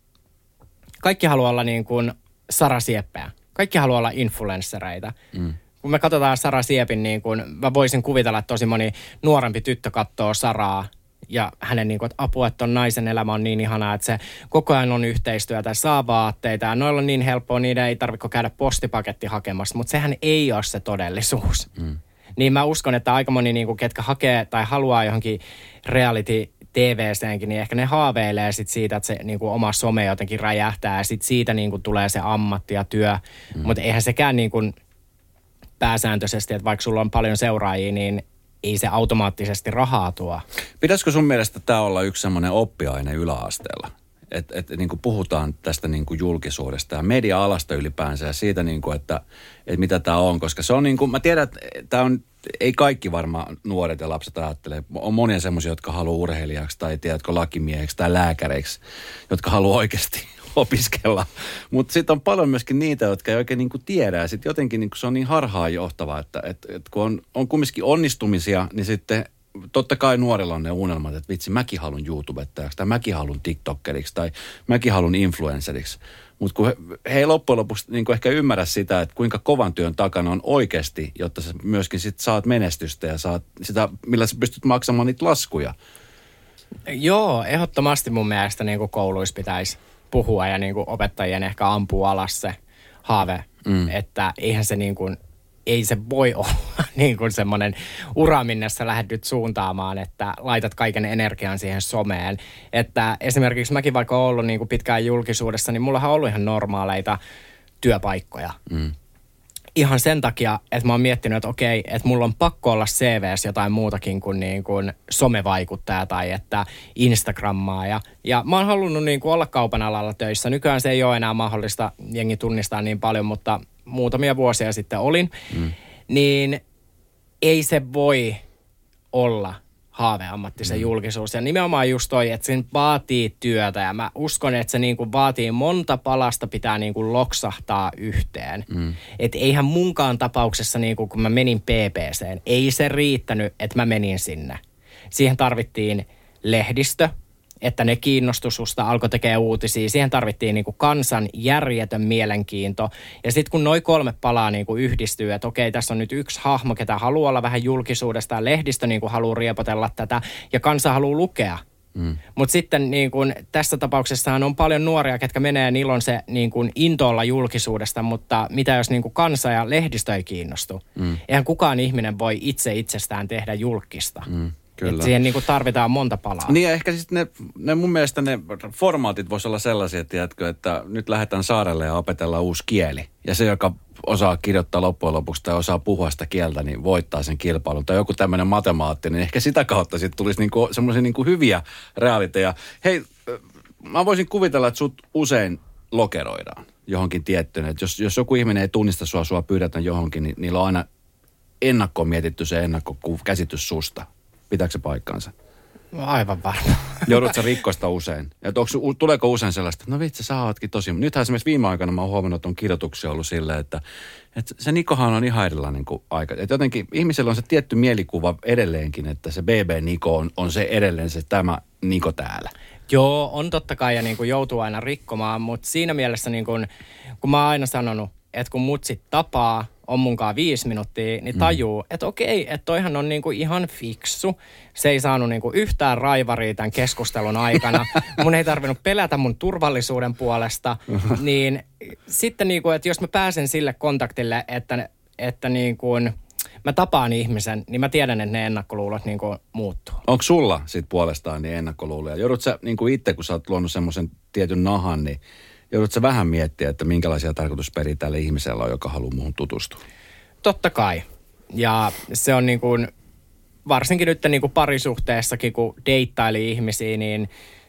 S4: kaikki haluaa olla niin kuin Sara Sieppejä. Kaikki haluaa olla influenssereita. Mm. Kun me katsotaan Sara Siepin, niin kuin, mä voisin kuvitella, että tosi moni nuorempi tyttö katsoo Saraa ja hänen niin kuin, että apua, että ton naisen elämä on niin ihanaa, että se koko ajan on yhteistyötä, saa vaatteita ja noilla on niin helppoa, niiden ei tarvitse käydä postipaketti hakemassa, mutta sehän ei ole se todellisuus. Mm. Niin mä uskon, että aika moni, niin kuin, ketkä hakee tai haluaa johonkin reality T V-seenkin, niin ehkä ne haaveilee sit siitä, että se niin kuin oma some jotenkin räjähtää ja sit siitä niin kuin tulee se ammatti ja työ. Mm. Mutta eihän sekään niin kuin pääsääntöisesti, että vaikka sulla on paljon seuraajia, niin ei se automaattisesti rahaa tuo.
S3: Pitäisikö sun mielestä tämä olla yksi semmoinen oppiaine yläasteella? Että et, niin kuin puhutaan tästä niin kuin julkisuudesta ja media-alasta ylipäänsä ja siitä, niin kuin, että, että mitä tämä on. Koska se on niin kuin, mä tiedän, että tämä on, ei kaikki varmaan nuoret ja lapset ajattelee. On monia semmoisia, jotka haluaa urheilijaksi tai tiedätkö lakimieheksi tai lääkäreiksi, jotka haluaa oikeasti opiskella. Mutta sitten on paljon myöskin niitä, jotka ei oikein niin kuin tiedä ja sitten jotenkin niin kuin se on niin harhaanjohtavaa, että et, et kun on, on kumminkin onnistumisia, niin sitten totta kai nuorilla on ne unelmat, että vitsi, mäkin haluan YouTubettajaksi, tai mäkin haluan TikTokeriksi, tai mäkin haluan influenceriksi. Mutta kun he, he ei loppujen lopuksi niin ehkä ymmärrä sitä, että kuinka kovan työn takana on oikeasti, jotta sä myöskin sit saat menestystä ja saat sitä, millä sä pystyt maksamaan niitä laskuja.
S4: Joo, ehdottomasti mun mielestä niin kuin kouluissa pitäisi puhua ja niin kuin opettajien ehkä ampuu alas se haave, mm. että eihän se niin kuin, ei se voi olla niin kuin semmoinen ura, minne sä lähdet suuntaamaan, että laitat kaiken energian siihen someen. Että esimerkiksi mäkin vaikka olen ollut niin kuin pitkään julkisuudessa, niin mullahan on ollut ihan normaaleita työpaikkoja. Mm. Ihan sen takia, että mä oon miettinyt, että okei, että mulla on pakko olla C V:ssä jotain muutakin kuin, niin kuin somevaikuttaja tai että Instagrammaa. Ja, ja mä oon halunnut niin kuin olla kaupan alalla töissä. Nykyään se ei ole enää mahdollista, jengi tunnistaa niin paljon, mutta muutamia vuosia sitten olin. Mm. Niin ei se voi olla haaveammatti se mm. julkisuus. Ja nimenomaan just toi, että sen vaatii työtä. Ja mä uskon, että se niinku vaatii monta palasta pitää niinku loksahtaa yhteen. Mm. Että eihän munkaan tapauksessa, niinku, kun mä menin P P C:en, ei se riittänyt, että mä menin sinne. Siihen tarvittiin lehdistö, että ne kiinnostus susta alkoi tekee uutisia. Siihen tarvittiin niinku kansan järjetön mielenkiinto. Ja sitten kun noi kolme palaa niinku yhdistyy, että okei, tässä on nyt yksi hahmo, ketä haluaa olla vähän julkisuudesta, ja lehdistö niinku haluaa riepotella tätä, ja kansa haluaa lukea. Mm. Mutta sitten niinku, tässä tapauksessahan on paljon nuoria, ketkä menee, niillä on se niinku, intoolla julkisuudesta, mutta mitä jos niinku, kansa ja lehdistö ei kiinnostu? Mm. Eihän kukaan ihminen voi itse itsestään tehdä julkista. Mm. Että siihen niin kuin tarvitaan monta palaa.
S3: Niin ja ehkä siis ne, ne mun mielestä ne formaatit voisi olla sellaisia, tiedätkö, että nyt lähdetään saarelle ja opetellaan uusi kieli. Ja se, joka osaa kirjoittaa loppujen lopuksi tai osaa puhua sitä kieltä, niin voittaa sen kilpailun. Tai joku tämmöinen matemaattinen, niin ehkä sitä kautta sitten tulisi niinku semmoisia niinku hyviä realiteja. Hei, mä voisin kuvitella, että sut usein lokeroidaan johonkin tiettyyn. Että jos, jos joku ihminen ei tunnista sua, sua pyydetään johonkin, niin niillä on aina ennakkoon mietitty se ennakkokäsitys susta. Pitääkö se paikkaansa?
S4: Aivan varmaan.
S3: Joudut sä rikkoista usein? Ja onko, tuleeko usein sellaista, että no vitsi, sä ootkin tosi... Nythän esimerkiksi viime aikana mä oon huomannut, että on kirjoituksia ollut silleen, että, että se Nikohan on ihan erilainen kuin aika. Että jotenkin ihmisellä on se tietty mielikuva edelleenkin, että se B B Niko on, on se edelleen se tämä Niko täällä.
S4: Joo, on totta kai ja niin kuin joutuu aina rikkomaan, mutta siinä mielessä niin kuin, kun mä oon aina sanonut, että kun mut sit tapaa, on munkaan viisi minuuttia, niin tajuu, mm. että okei, että toihan on niinku ihan fiksu. Se ei saanut niinku yhtään raivaria tämän keskustelun aikana. Mun ei tarvinnut pelätä mun turvallisuuden puolesta. Niin sitten niinku, että jos mä pääsen sille kontaktille, että, että niinku, mä tapaan ihmisen, niin mä tiedän, että ne ennakkoluulot niinku muuttuu.
S3: Onko sulla sit puolestaan niin ennakkoluuloja? Joudut sä niinku itse, kun sä oot luonut semmoisen tietyn nahan, niin joudut sä vähän miettiä, että minkälaisia tarkoitusperiä tälle ihmisellä on, joka haluaa muuhun tutustua?
S4: Totta kai. Ja se on niin kuin, varsinkin nyt niin kuin parisuhteessakin, kun deittaili ihmisiä, niin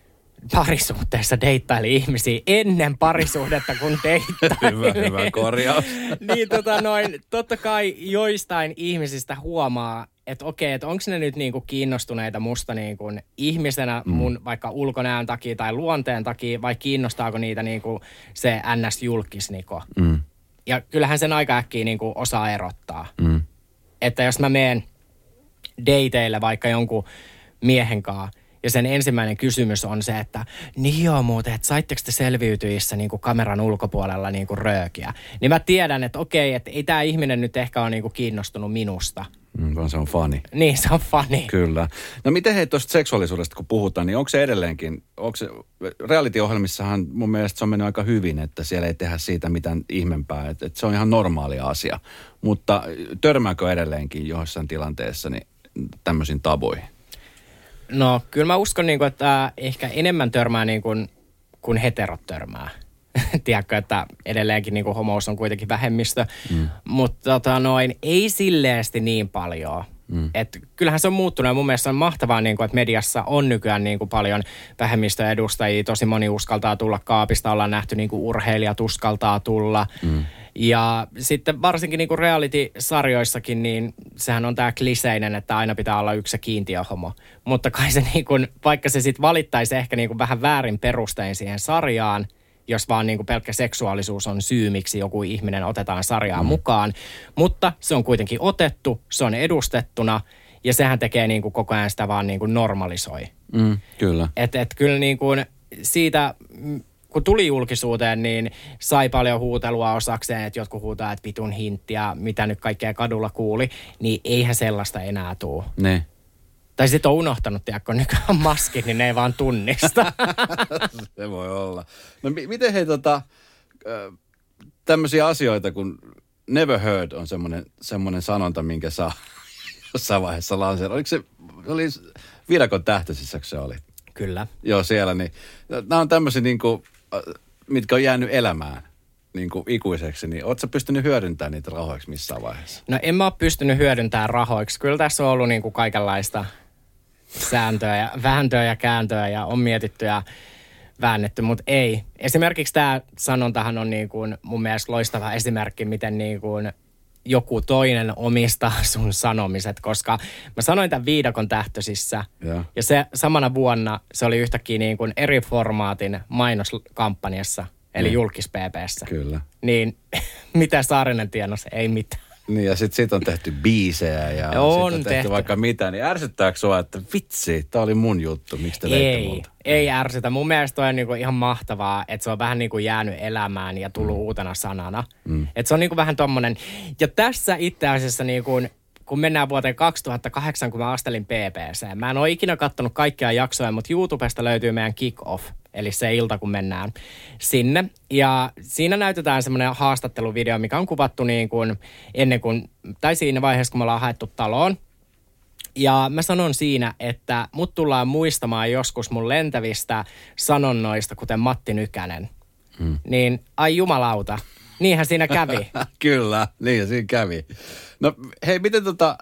S4: parisuhteessa deittaili ihmisiä ennen parisuhdetta, kun deittaili.
S3: Hyvä, hyvä korjaus.
S4: Niin tota noin, totta kai joistain ihmisistä huomaa, että okei, että onko ne nyt niinku kiinnostuneita musta niinku ihmisenä mun mm. vaikka ulkonäön takia tai luonteen takia, vai kiinnostaako niitä niinku se N S-julkisniko. Mm. Ja kyllähän sen aika äkkiä niinku osaa erottaa. Mm. Että jos mä meen dateille vaikka jonkun miehen kanssa, ja sen ensimmäinen kysymys on se, että niin joo muuten, että saitteko te selviytyissä niin kuin kameran ulkopuolella niin kuin röökiä. Niin mä tiedän, että okei, että ei tämä ihminen nyt ehkä ole niin kuin kiinnostunut minusta.
S3: Mm, vaan se on fani.
S4: Niin, se on fani.
S3: Kyllä. No miten hei tuosta seksuaalisuudesta kun puhutaan, niin onko se edelleenkin, onko se, reality-ohjelmissahan mun mielestä se on mennyt aika hyvin, että siellä ei tehdä siitä mitään ihmeempää, että, että se on ihan normaali asia. Mutta törmääkö edelleenkin jossain tilanteessa niin tämmöisiin taboihin?
S4: No kyllä mä uskon, niin kuin, että ehkä enemmän törmää niin kuin, kuin heterot törmää. Tiedätkö, että edelleenkin niin kuin homous on kuitenkin vähemmistö, mm. mutta tota, noin, ei silleesti niin paljon. Mm. Et kyllähän se on muuttunut ja mun mielestä on mahtavaa, niin kuin, että mediassa on nykyään niin kuin paljon vähemmistöedustajia. Tosi moni uskaltaa tulla kaapista, ollaan nähty niin kuin urheilijat uskaltaa tulla. Mm. Ja sitten varsinkin niin kuin reality-sarjoissakin, niin sehän on tämä kliseinen, että aina pitää olla yksi kiintiöhomo. Mutta kai se niin kuin, vaikka se sitten valittaisi ehkä niin kuin vähän väärin perustein siihen sarjaan, jos vaan niin kuin pelkkä seksuaalisuus on syy, miksi joku ihminen otetaan sarjaan mm. mukaan. Mutta se on kuitenkin otettu, se on edustettuna Ja sehän tekee niin kuin koko ajan sitä vaan niin kuin normalisoi.
S3: Mm, kyllä.
S4: Että et kyllä niin kuin siitä, kun tuli julkisuuteen, niin sai paljon huutelua osakseen, että jotkut huutaa, että vitun hintti ja mitä nyt kaikkea kadulla kuuli, niin eihän sellaista enää tule.
S3: Ne.
S4: Tai sitten on unohtanut, tiedätkö, nykyään maski, niin ne ei vaan tunnista.
S3: Se voi olla. No m- miten hei tota, tämmöisiä asioita, kun never heard on semmoinen, semmoinen sanonta, minkä saa jossain vaiheessa lanseerata. Oliko se, oli Viidakon tähtöisissä, se oli?
S4: Kyllä.
S3: Joo, siellä. Niin, nämä on tämmöisiä, niin kuin, mitkä on jäänyt elämään niin kuin ikuiseksi. Niin ootko sä pystynyt hyödyntämään niitä rahoiksi missään vaiheessa?
S4: No en mä ole pystynyt hyödyntämään rahoiksi. Kyllä tässä on ollut niin kuin kaikenlaista sääntöä ja vääntöä ja kääntöä ja on mietitty ja väännetty, mutta ei. Esimerkiksi tämä sanontahan on niin kuin mun mielestä loistava esimerkki, miten niin kuin joku toinen omistaa sun sanomiset, koska mä sanoin tämän Viidakon tähtöisissä ja, ja se samana vuonna se oli yhtäkkiä niin kuin eri formaatin mainoskampanjassa, eli mm. julkis-P P:ssä.
S3: Kyllä.
S4: Niin mitä Saarinen tienasi? Ei mitään.
S3: Niin ja sitten sit on tehty biisejä ja
S4: on,
S3: sit on tehty,
S4: tehty
S3: vaikka mitä, niin ärsyttääkö sua, että vitsi, tää oli mun juttu, miksi te veitte
S4: Ei,
S3: multa?
S4: ei ärsytä. Mun mielestä toi on niinku ihan mahtavaa, että se on vähän niinku jäänyt elämään ja tullut mm. uutena sanana. Mm. Että se on niinku vähän tommonen. Ja tässä itse asiassa niinku, kun mennään vuoteen kaksituhattakahdeksan, kun mä astelin P P:seen. Mä en ole ikinä kattonut kaikkia jaksoja, mutta YouTubesta löytyy meidän kick-off. Eli se ilta, kun mennään sinne. Ja siinä näytetään semmoinen haastatteluvideo, mikä on kuvattu niin kuin ennen kuin, tai siinä vaiheessa, kun me ollaan haettu taloon. Ja mä sanon siinä, että mut tullaan muistamaan joskus mun lentävistä sanonnoista, kuten Matti Nykänen. Hmm. Niin, ai jumalauta, niinhän siinä kävi.
S3: Kyllä, niin siinä kävi. No hei, miten tota,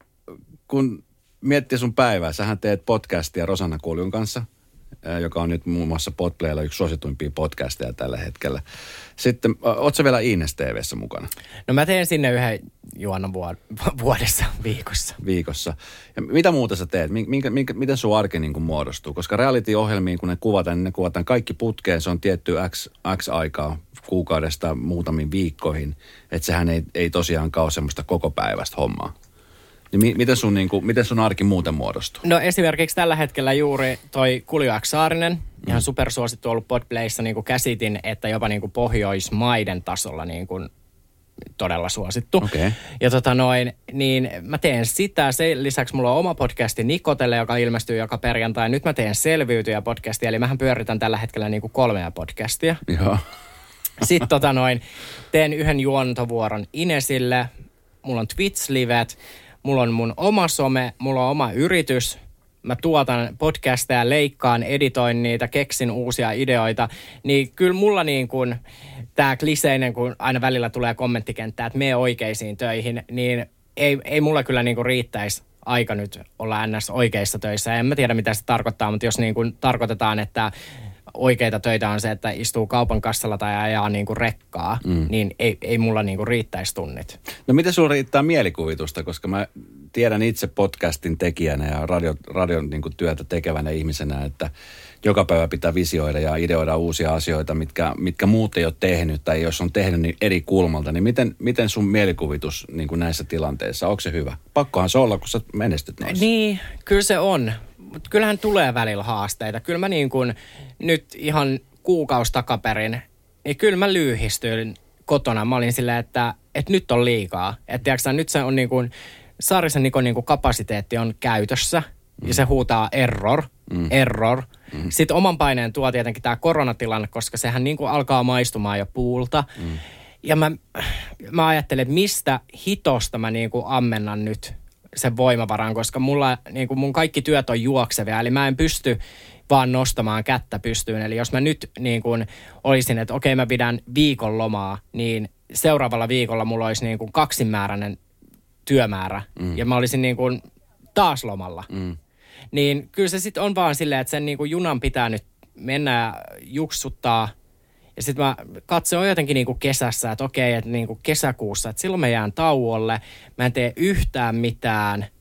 S3: kun miettii sun päivää, sähän teet podcastia Rosanna Kuljun kanssa, joka on nyt muun muassa Podplaylla yksi suosituimpia podcasteja tällä hetkellä. Sitten, ootko sä vielä Ines T V:ssä mukana?
S4: No mä teen sinne yhden juonan vuodessa, viikossa.
S3: Viikossa. Ja mitä muuta sä teet? Minkä, minkä, miten sun arki niin kuin muodostuu? Koska reality-ohjelmiin, kun ne kuvataan, niin ne kuvataan kaikki putkeen. Se on tietty X, X aikaa kuukaudesta muutamiin viikkoihin. Että sehän ei, ei tosiaankaan ole semmoista kokopäiväistä hommaa. Niin miten sun, niin kuin, miten sun arki muuten muodostuu?
S4: No esimerkiksi tällä hetkellä juuri toi Kuljo X Saarinen, mm. ihan supersuosittu ollut Podplayssa, niin kuin käsitin, että jopa niin kuin Pohjoismaiden tasolla niin kuin todella suosittu.
S3: Okay.
S4: Ja tota noin, niin mä teen sitä. Sen lisäksi mulla on oma podcasti Nikotelle, joka ilmestyy joka perjantai. Nyt mä teen Selviytyjä podcastia, eli mähän pyöritän tällä hetkellä niin kuin kolmea podcastia.
S3: Joo.
S4: Sitten tota noin, teen yhden juontovuoron Inesille. Mulla on Twitch-livet. Mulla on mun oma some, mulla on oma yritys. Mä tuotan podcasteja, leikkaan, editoin niitä, keksin uusia ideoita. Niin kyllä mulla niin kuin tää kliseinen, kun aina välillä tulee kommenttikenttää, että mene oikeisiin töihin, niin ei, ei mulla kyllä niin kuin riittäisi aika nyt olla ns. Oikeissa töissä. En mä tiedä, mitä se tarkoittaa, mutta jos niin kuin tarkoitetaan, että oikeita töitä on se, että istuu kaupan kassalla tai ajaa niinku rekkaa, mm. niin ei, ei mulla niinku riittäisi tunnit.
S3: No miten sulla riittää mielikuvitusta, koska mä tiedän itse podcastin tekijänä ja radio, radion niinku työtä tekevänä ihmisenä, että joka päivä pitää visioida ja ideoida uusia asioita, mitkä, mitkä muut ei ole tehnyt tai jos on tehnyt niin eri kulmalta, niin miten, miten sun mielikuvitus niinku näissä tilanteissa, onko se hyvä? Pakkohan se olla, kun sä menestyt noissa.
S4: Niin, kyllä se on. Mutta kyllähän tulee välillä haasteita. Kyllä mä niin kuin nyt ihan kuukausi takaperin, niin kyllä mä lyyhistyin kotona. Mä olin silleen, että, että nyt on liikaa. Että tiiäksä, nyt se on niin kuin, Saarisen Nikon niin kuin kapasiteetti on käytössä mm. ja se huutaa error, mm. error. Mm. Sitten oman paineen tuo tietenkin tämä koronatilanne, koska sehän niin kuin alkaa maistumaan jo puulta. Mm. Ja mä, mä ajattelen, että mistä hitosta mä niin kuin ammennan nyt sen voimavaran, koska mulla, niin kuin mun kaikki työt on juoksevia, eli mä en pysty vaan nostamaan kättä pystyyn. Eli jos mä nyt niin kuin olisin, että okei mä pidän viikon lomaa, niin seuraavalla viikolla mulla olisi niin kuin kaksimääräinen työmäärä. Mm. Ja mä olisin niin kuin taas lomalla. Mm. Niin kyllä se sitten on vaan silleen, että sen niin kuin junan pitää nyt mennä ja juksuttaa. Ja sitten mä katsoin jotenkin niinku kesässä, että okei, että niinku kesäkuussa, että silloin mä jään tauolle, mä en tee yhtään mitään.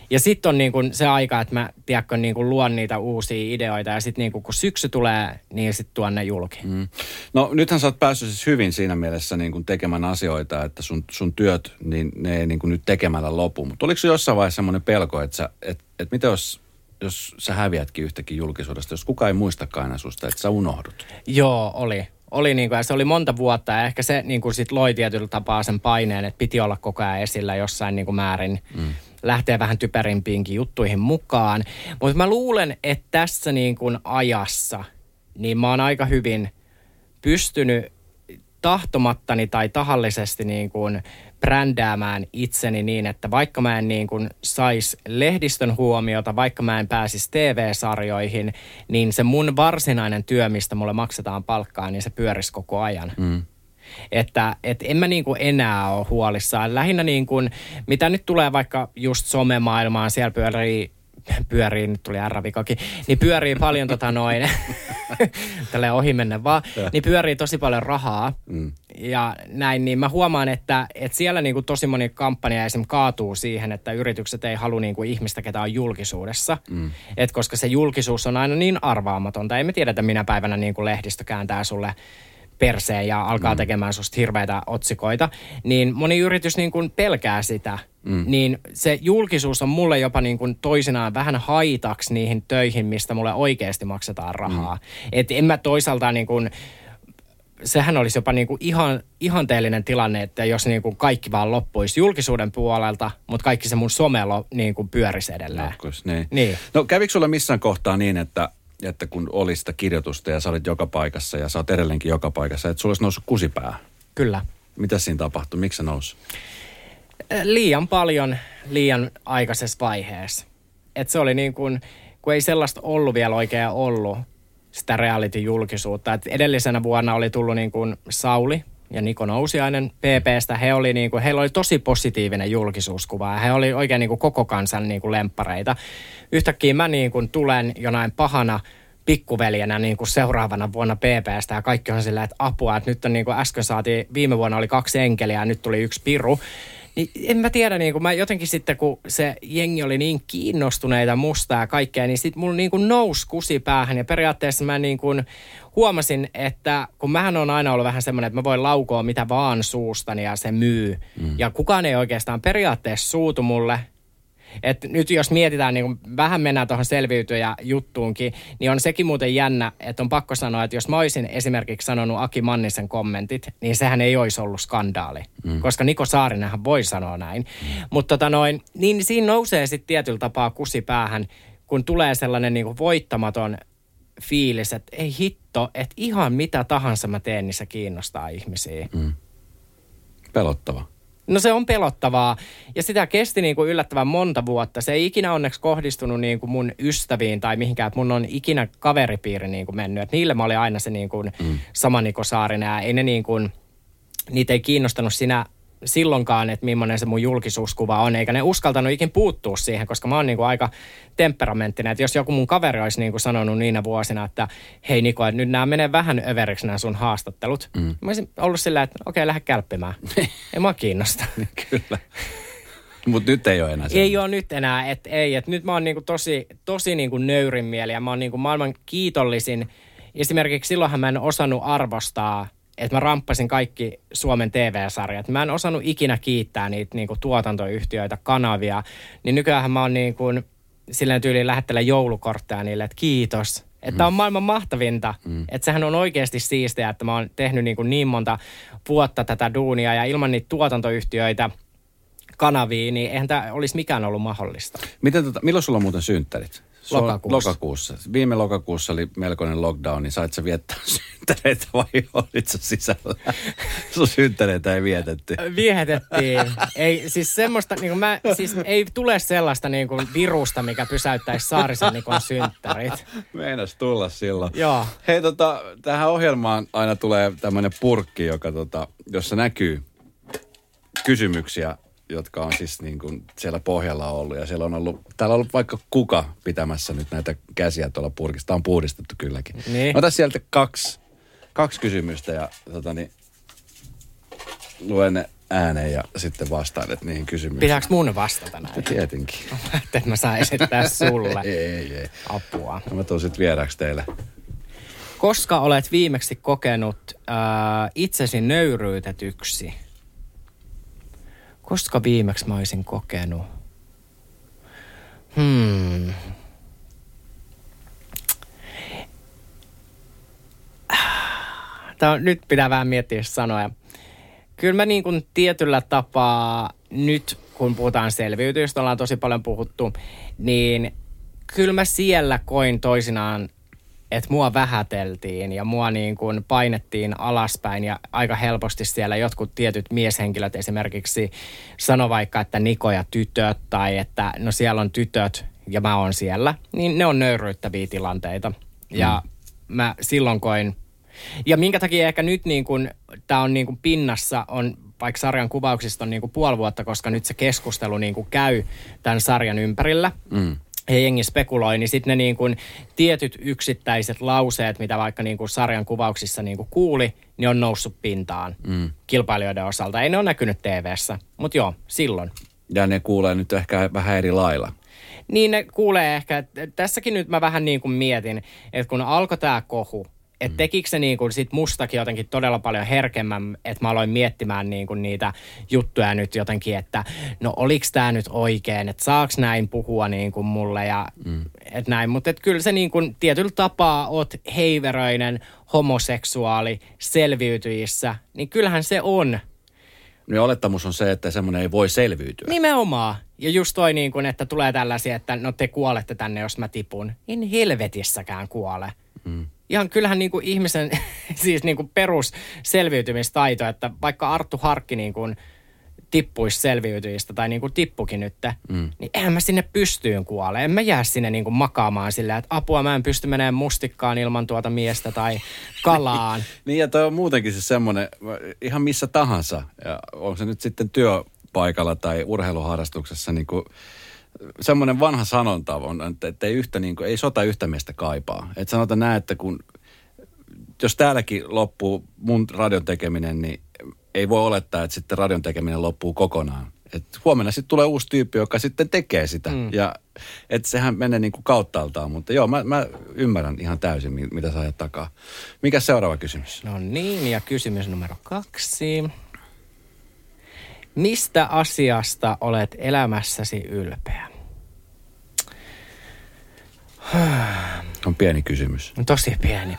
S4: Ja sitten on niin kuin se aika, että mä tiedätkö, niin kuin luon niitä uusia ideoita ja sitten niin kuin kun syksy tulee, niin sitten tuon ne julki. Mm.
S3: No nythän sä oot päässyt siis hyvin siinä mielessä niin kuin tekemään asioita, että sun, sun työt, niin ne ei niin kuin nyt tekemällä lopu. Mutta oliko se jossain vaiheessa semmoinen pelko, että, sä, että, että mitä jos, jos sä häviätkin yhtäkin julkisuudesta, jos kukaan ei muistakaan aina susta, että sä unohdut?
S4: Joo, oli. Oli niin kuin, ja se oli monta vuotta ja ehkä se niin kuin sit loi tietyllä tapaa sen paineen, että piti olla koko ajan esillä jossain niin kuin määrin. Mm. Lähtee vähän typerimpiinkin juttuihin mukaan. Mutta mä luulen, että tässä niin kuin ajassa, niin mä oon aika hyvin pystynyt tahtomattani tai tahallisesti niin kuin brändäämään itseni niin, että vaikka mä en niin kuin sais lehdistön huomiota, vaikka mä en pääsisi T V-sarjoihin, niin se mun varsinainen työ, mistä mulle maksetaan palkkaa, niin se pyörisi koko ajan. Mm. Että et en mä niinku enää ole huolissaan. Lähinnä niin kuin, mitä nyt tulee vaikka just somemaailmaan, siellä pyörii, pyörii, nyt tuli R-vikakin, niin pyörii paljon tota noin, tälleen ohimennen vaan, niin pyörii tosi paljon rahaa. Mm. Ja näin, niin mä huomaan, että, että siellä niinku tosi moni kampanja esimerkiksi kaatuu siihen, että yritykset ei halua niinku ihmistä, ketä on julkisuudessa. Mm. Et koska se julkisuus on aina niin arvaamatonta. Ei me tiedetä, minä päivänä niinku lehdistö kääntää sulle perseen ja alkaa tekemään susta hirveitä otsikoita, niin moni yritys niin kuin pelkää sitä. Mm. Niin se julkisuus on mulle jopa niin kuin toisinaan vähän haitaksi niihin töihin, mistä mulle oikeasti maksetaan rahaa. Mm. Et en mä toisaalta niin kuin, sehän olisi jopa niin kuin ihan, ihanteellinen tilanne, että jos niin kuin kaikki vaan loppuisi julkisuuden puolelta, mutta kaikki se mun some niin kuin pyörisi edelleen.
S3: Jatkuis, niin.
S4: Niin.
S3: No kävikö sulle missään kohtaa niin, että että kun oli sitä kirjoitusta ja sä olit joka paikassa ja sä oot edelleenkin joka paikassa, että sulla olisi noussut kusipää?
S4: Kyllä.
S3: Mitä siinä tapahtui? Miksi se nousi?
S4: Liian paljon liian aikaisessa vaiheessa. Että se oli niin kuin, kun ei sellaista ollut vielä oikein ollut, sitä reality-julkisuutta. Et edellisenä vuonna oli tullut niin kuin Sauli ja Niko Nousiainen P P:stä. He oli niin kuin, heillä oli tosi positiivinen julkisuuskuva ja he oli oikein niin kuin koko kansan niin kuin lemppareita. Yhtäkkiä mä niin kuin tulen jonain pahana pikkuveljenä niin kuin seuraavana vuonna P P:stä ja kaikki on silleen, että apua, että nyt on niin kuin äsken saatiin, viime vuonna oli kaksi enkeliä ja nyt tuli yksi piru. Niin en mä tiedä, niin kuin mä jotenkin sitten, kun se jengi oli niin kiinnostuneita musta ja kaikkea, niin sitten mulla niin kuin nousi kusi päähän ja periaatteessa mä niin kuin huomasin, että kun mähän on aina ollut vähän semmoinen, että mä voin laukoa mitä vaan suustani ja se myy. Mm. Ja kukaan ei oikeastaan periaatteessa suutu mulle. Että nyt jos mietitään, niin kun vähän mennään tuohon selviytyjä juttuunkin, niin on sekin muuten jännä, että on pakko sanoa, että jos mä olisin esimerkiksi sanonut Aki Mannisen kommentit, niin sehän ei olisi ollut skandaali. Mm. Koska Niko Saarinenhan voi sanoa näin. Mm. Mutta tota noin, niin siinä nousee sitten tietyllä tapaa kusi päähän, kun tulee sellainen niin kuin voittamaton fiilis, että ei hitto, että ihan mitä tahansa mä teen, niin se kiinnostaa ihmisiä. Mm.
S3: Pelottava.
S4: No se on pelottavaa ja sitä kesti niin kuin yllättävän monta vuotta. Se ei ikinä onneksi kohdistunut niin kuin mun ystäviin tai mihinkään, että mun on ikinä kaveripiiri niin kuin mennyt. Et niille mä olin aina se niin kuin mm. sama Niko Saarinen ja ei ne niin kuin, niitä ei kiinnostanut sinä silloinkaan, että millainen se mun julkisuuskuva on, eikä ne uskaltanut ikin puuttua siihen, koska mä oon niin kuin aika temperamenttinen. Että jos joku mun kaveri olisi niin kuin sanonut niinä vuosina, että hei Niko, että nyt nämä menee vähän överiksi nämä sun haastattelut. Mm. Mä olisin ollut sillä, että okei, lähde kälppimään. Ei mua kiinnosta.
S3: Kyllä. Mutta nyt ei ole enää sellainen.
S4: Ei ole nyt enää, että ei. Että nyt mä oon niin kuin tosi, tosi niin kuin nöyrin mieli ja mä oon niin kuin maailman kiitollisin. Esimerkiksi silloinhan mä en osannut arvostaa, että mä ramppasin kaikki Suomen T V-sarjat. Mä en osannut ikinä kiittää niitä niinku tuotantoyhtiöitä, kanavia. Niin nykyäänhän mä oon niinku silleen tyyliin lähettele joulukortteja niille, että kiitos. Että mm. tää on maailman mahtavinta. Mm. Että sehän on oikeasti siistiä, että mä oon tehnyt niinku niin monta vuotta tätä duunia ja ilman niitä tuotantoyhtiöitä, kanavia, niin eihän tää olisi mikään ollut mahdollista.
S3: Miten tota, milloin sulla on muuten synttärit?
S4: Lokakuussa.
S3: Lokakuussa. Viime lokakuussa oli melkoinen lockdown, niin sait sä viettää synttäreitä vai olit sä sisällä? Sun synttäreitä ei vietetty.
S4: Vietettiin. Ei, siis semmoista, niin kuin mä, siis ei tule sellaista niin kuin virusta, mikä pysäyttäisi Saarisen Nikon synttärit.
S3: Meinas tulla silloin.
S4: Joo.
S3: Hei tota, tähän ohjelmaan aina tulee tämmöinen purkki, joka tota, jossa näkyy kysymyksiä, jotka on siis niin kuin siellä pohjalla ollut. Ja siellä on ollut, täällä on ollut vaikka kuka pitämässä nyt näitä käsiä tuolla purkista. Tämä on puhdistettu kylläkin.
S4: Niin.
S3: Mä otan sieltä kaksi, kaksi kysymystä ja tota niin, luen ne ääneen ja sitten vastailet niihin kysymyksiin.
S4: Pitääkö mun vastata näin?
S3: Tietenkin.
S4: Että mä saan esittää sulle
S3: ei, ei, ei.
S4: apua.
S3: Mä tuun sit vieraksi teille.
S4: Koska olet viimeksi kokenut äh, itsesi nöyryytetyksi? Koska viimeksi mä olisin kokenut? Hmm. Tää on, nyt pitää vähän miettiä sanoja. Kyllä mä niin kuin tietyllä tapaa nyt, kun puhutaan selviytyistä, ollaan tosi paljon puhuttu, niin kyllä mä siellä koin toisinaan, että mua vähäteltiin ja mua niin kuin painettiin alaspäin ja aika helposti siellä jotkut tietyt mieshenkilöt esimerkiksi sano vaikka, että Niko ja tytöt tai että no siellä on tytöt ja mä oon siellä, niin ne on nöyryyttäviä tilanteita. Ja mm. mä silloin koin, ja minkä takia ehkä nyt niin kuin tää on niin kuin pinnassa, on vaikka sarjan kuvauksista on niin kuin puoli vuotta, koska nyt se keskustelu niin kuin käy tämän sarjan ympärillä. Mm. Ja jengi spekuloi, niin sitten ne niin kuin tietyt yksittäiset lauseet, mitä vaikka niin kuin sarjan kuvauksissa niin kuin kuuli, niin on noussut pintaan mm. kilpailijoiden osalta. Ei ne ole näkynyt T V:ssä, mutta joo, silloin.
S3: Ja ne kuulee nyt ehkä vähän eri lailla.
S4: Niin ne kuulee ehkä, että tässäkin nyt mä vähän niin kuin mietin, että kun alkoi tämä kohu, että tekikö se niin kuin sit mustakin jotenkin todella paljon herkemmän, että mä aloin miettimään niin kuin niitä juttuja nyt jotenkin, että no oliks tää nyt oikein, että saaks näin puhua niin kuin mulle ja mm. että näin. Mutta kyllä se niin kuin tietyllä tapaa oot heiveröinen homoseksuaali selviytyissä, niin kyllähän se on.
S3: No olettamus on se, että semmoinen ei voi selviytyä.
S4: Nimenomaan. Ja just toi niin kuin, että tulee tällaisia, että no te kuolette tänne, jos mä tipun. En helvetissäkään kuole. Mm. Ihan kyllähän niin kuin ihmisen siis niin kuin perusselviytymistaito, että vaikka Arttu Harkki niin kuin tippuisi selviytyjistä tai niin kuin tippukin nyt, mm. niin eihän mä sinne pystyyn kuole. En mä jää sinne niin kuin makaamaan sillä, että apua mä en pysty menemään mustikkaan ilman tuota miestä tai kalaan.
S3: Niin ja toi on muutenkin se semmoinen, ihan missä tahansa, ja on se nyt sitten työpaikalla tai urheiluharrastuksessa niin kuin semmoinen vanha sanonta on, että ei, yhtä, niin kuin, ei sota yhtä miestä kaipaa. Että sanotaan näin, että kun, jos täälläkin loppuu mun radion tekeminen, niin ei voi olettaa, että sitten radion tekeminen loppuu kokonaan. Et huomenna sitten tulee uusi tyyppi, joka sitten tekee sitä. Mm. Ja että sehän menee niin kuin kauttaaltaan. Mutta joo, mä, mä ymmärrän ihan täysin, mitä sä ajat takaa. Mikä seuraava kysymys?
S4: No niin, ja kysymys numero kaksi. Mistä asiasta olet elämässäsi ylpeä?
S3: On pieni kysymys.
S4: Tosi pieni.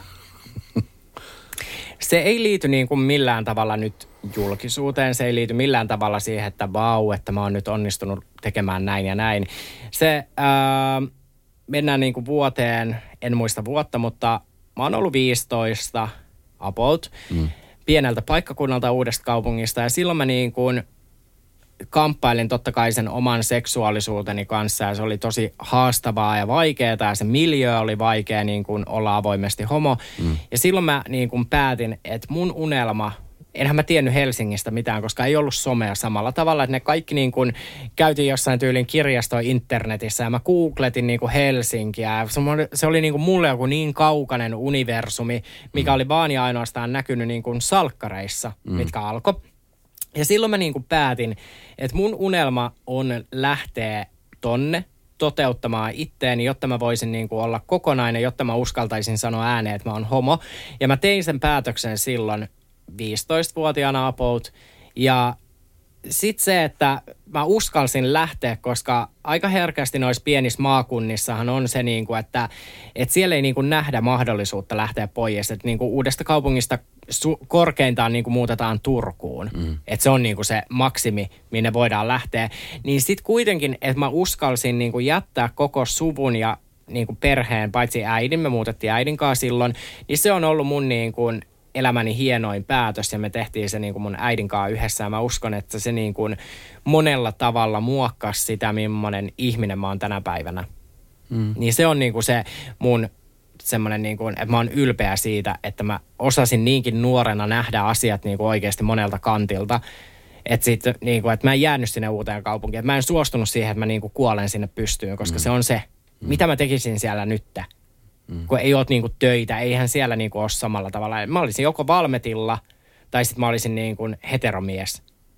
S4: Se ei liity niin kuin millään tavalla nyt julkisuuteen. Se ei liity millään tavalla siihen, että vau, että mä oon nyt onnistunut tekemään näin ja näin. Se, ää, mennään niin kuin vuoteen, en muista vuotta, mutta mä oon ollut viisitoista about, mm. pieneltä paikkakunnalta Uudesta Kaupungista. Ja silloin mä niin kuin kamppailin totta kai sen oman seksuaalisuuteni kanssa ja se oli tosi haastavaa ja vaikeaa ja se miljöö oli vaikea niin kuin olla avoimesti homo. Mm. Ja silloin mä niin kuin päätin, että mun unelma, enhän mä tiennyt Helsingistä mitään, koska ei ollut somea samalla tavalla, että ne kaikki niin kuin käytiin jossain tyylin kirjastoon internetissä ja mä googletin niin kuin Helsinkiä ja se oli niin kuin mulle joku niin kaukainen universumi, mikä mm. oli vaan ja ainoastaan näkynyt niin kuin salkkareissa, mm. mitkä alkoi. Ja silloin mä niin kuin päätin, että mun unelma on lähteä tonne toteuttamaan itteeni, jotta mä voisin niin kuin olla kokonainen, jotta mä uskaltaisin sanoa ääneen, että mä oon homo. Ja mä tein sen päätöksen silloin viisitoistavuotiaana about. Ja sitten se, että mä uskalsin lähteä, koska aika herkästi noissa pienissä maakunnissahan on se, niin kuin, että, että siellä ei niin kuin nähdä mahdollisuutta lähteä pois. Että niin kuin Uudesta Kaupungista su- korkeintaan niin kuin muutetaan Turkuun. Mm. Että se on niin kuin se maksimi, minne voidaan lähteä. Niin sitten kuitenkin, että mä uskalsin niin kuin jättää koko suvun ja niin kuin perheen, paitsi äidin, me muutettiin äidin kanssa silloin, niin se on ollut mun niin kuin elämäni hienoin päätös ja me tehtiin se niin kuin mun äidin kanssa yhdessä ja mä uskon, että se niin kuin monella tavalla muokkasi sitä, millainen ihminen mä oon tänä päivänä. Mm. Niin se on niin kuin se mun semmoinen, niin kuin, että mä oon ylpeä siitä, että mä osasin niinkin nuorena nähdä asiat niin kuin oikeasti monelta kantilta. Että, sit, niin kuin, että mä en jäänyt sinne Uuteen Kaupunkiin. Että mä en suostunut siihen, että mä niin kuin kuolen sinne pystyyn, koska mm. se on se, mm. mitä mä tekisin siellä nytte. Mm. Kun ei ole niinku töitä, eihän siellä niinku ole samalla tavalla. Mä olisin joko Valmetilla tai sitten mä olisin niinku heteromies.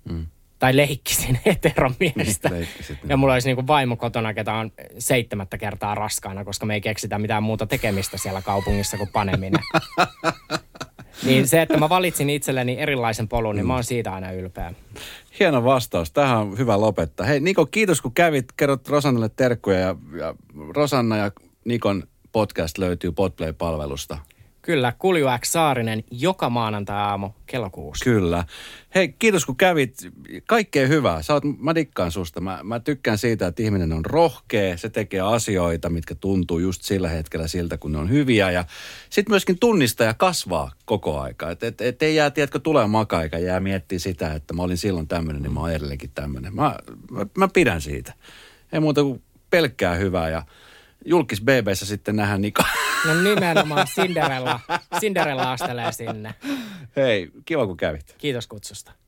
S4: Mm. Tai leikkisin heteromiestä.
S3: Niin, leikkisit, niin.
S4: Ja mulla olisi niinku vaimo kotona, ketä on seitsemättä kertaa raskaana, koska me ei keksitä mitään muuta tekemistä siellä kaupungissa kuin paneminen. Niin se, että mä valitsin itselleni erilaisen polun, niin mä oon siitä aina ylpeä.
S3: Hieno vastaus. Tähän on hyvä lopettaa. Hei Niko, kiitos kun kävit. Kerrot Rosannalle terkkuja. Ja, ja Rosanna ja Nikon podcast löytyy Podplay-palvelusta.
S4: Kyllä, Kulju X Saarinen joka maanantai-aamu kello kuusi.
S3: Kyllä. Hei, kiitos kun kävit. Kaikkea hyvää. Sä oot, mä dikkaan susta. Mä, mä tykkään siitä, että ihminen on rohkea. Se tekee asioita, mitkä tuntuu just sillä hetkellä siltä, kun ne on hyviä. Ja sitten myöskin tunnistaa ja kasvaa koko aika. Että et, et ei jää, tiedätkö, tulee maka-aika. Jää miettiä sitä, että mä olin silloin tämmöinen, niin mä oon edelleenkin tämmöinen. Mä, mä, mä pidän siitä. Ei muuta kuin pelkkää hyvää ja julkis B B:ssä sitten nähdään Niko.
S4: No nimenomaan Cinderella. Cinderella astelee sinne.
S3: Hei, kiva kun kävit.
S4: Kiitos kutsusta.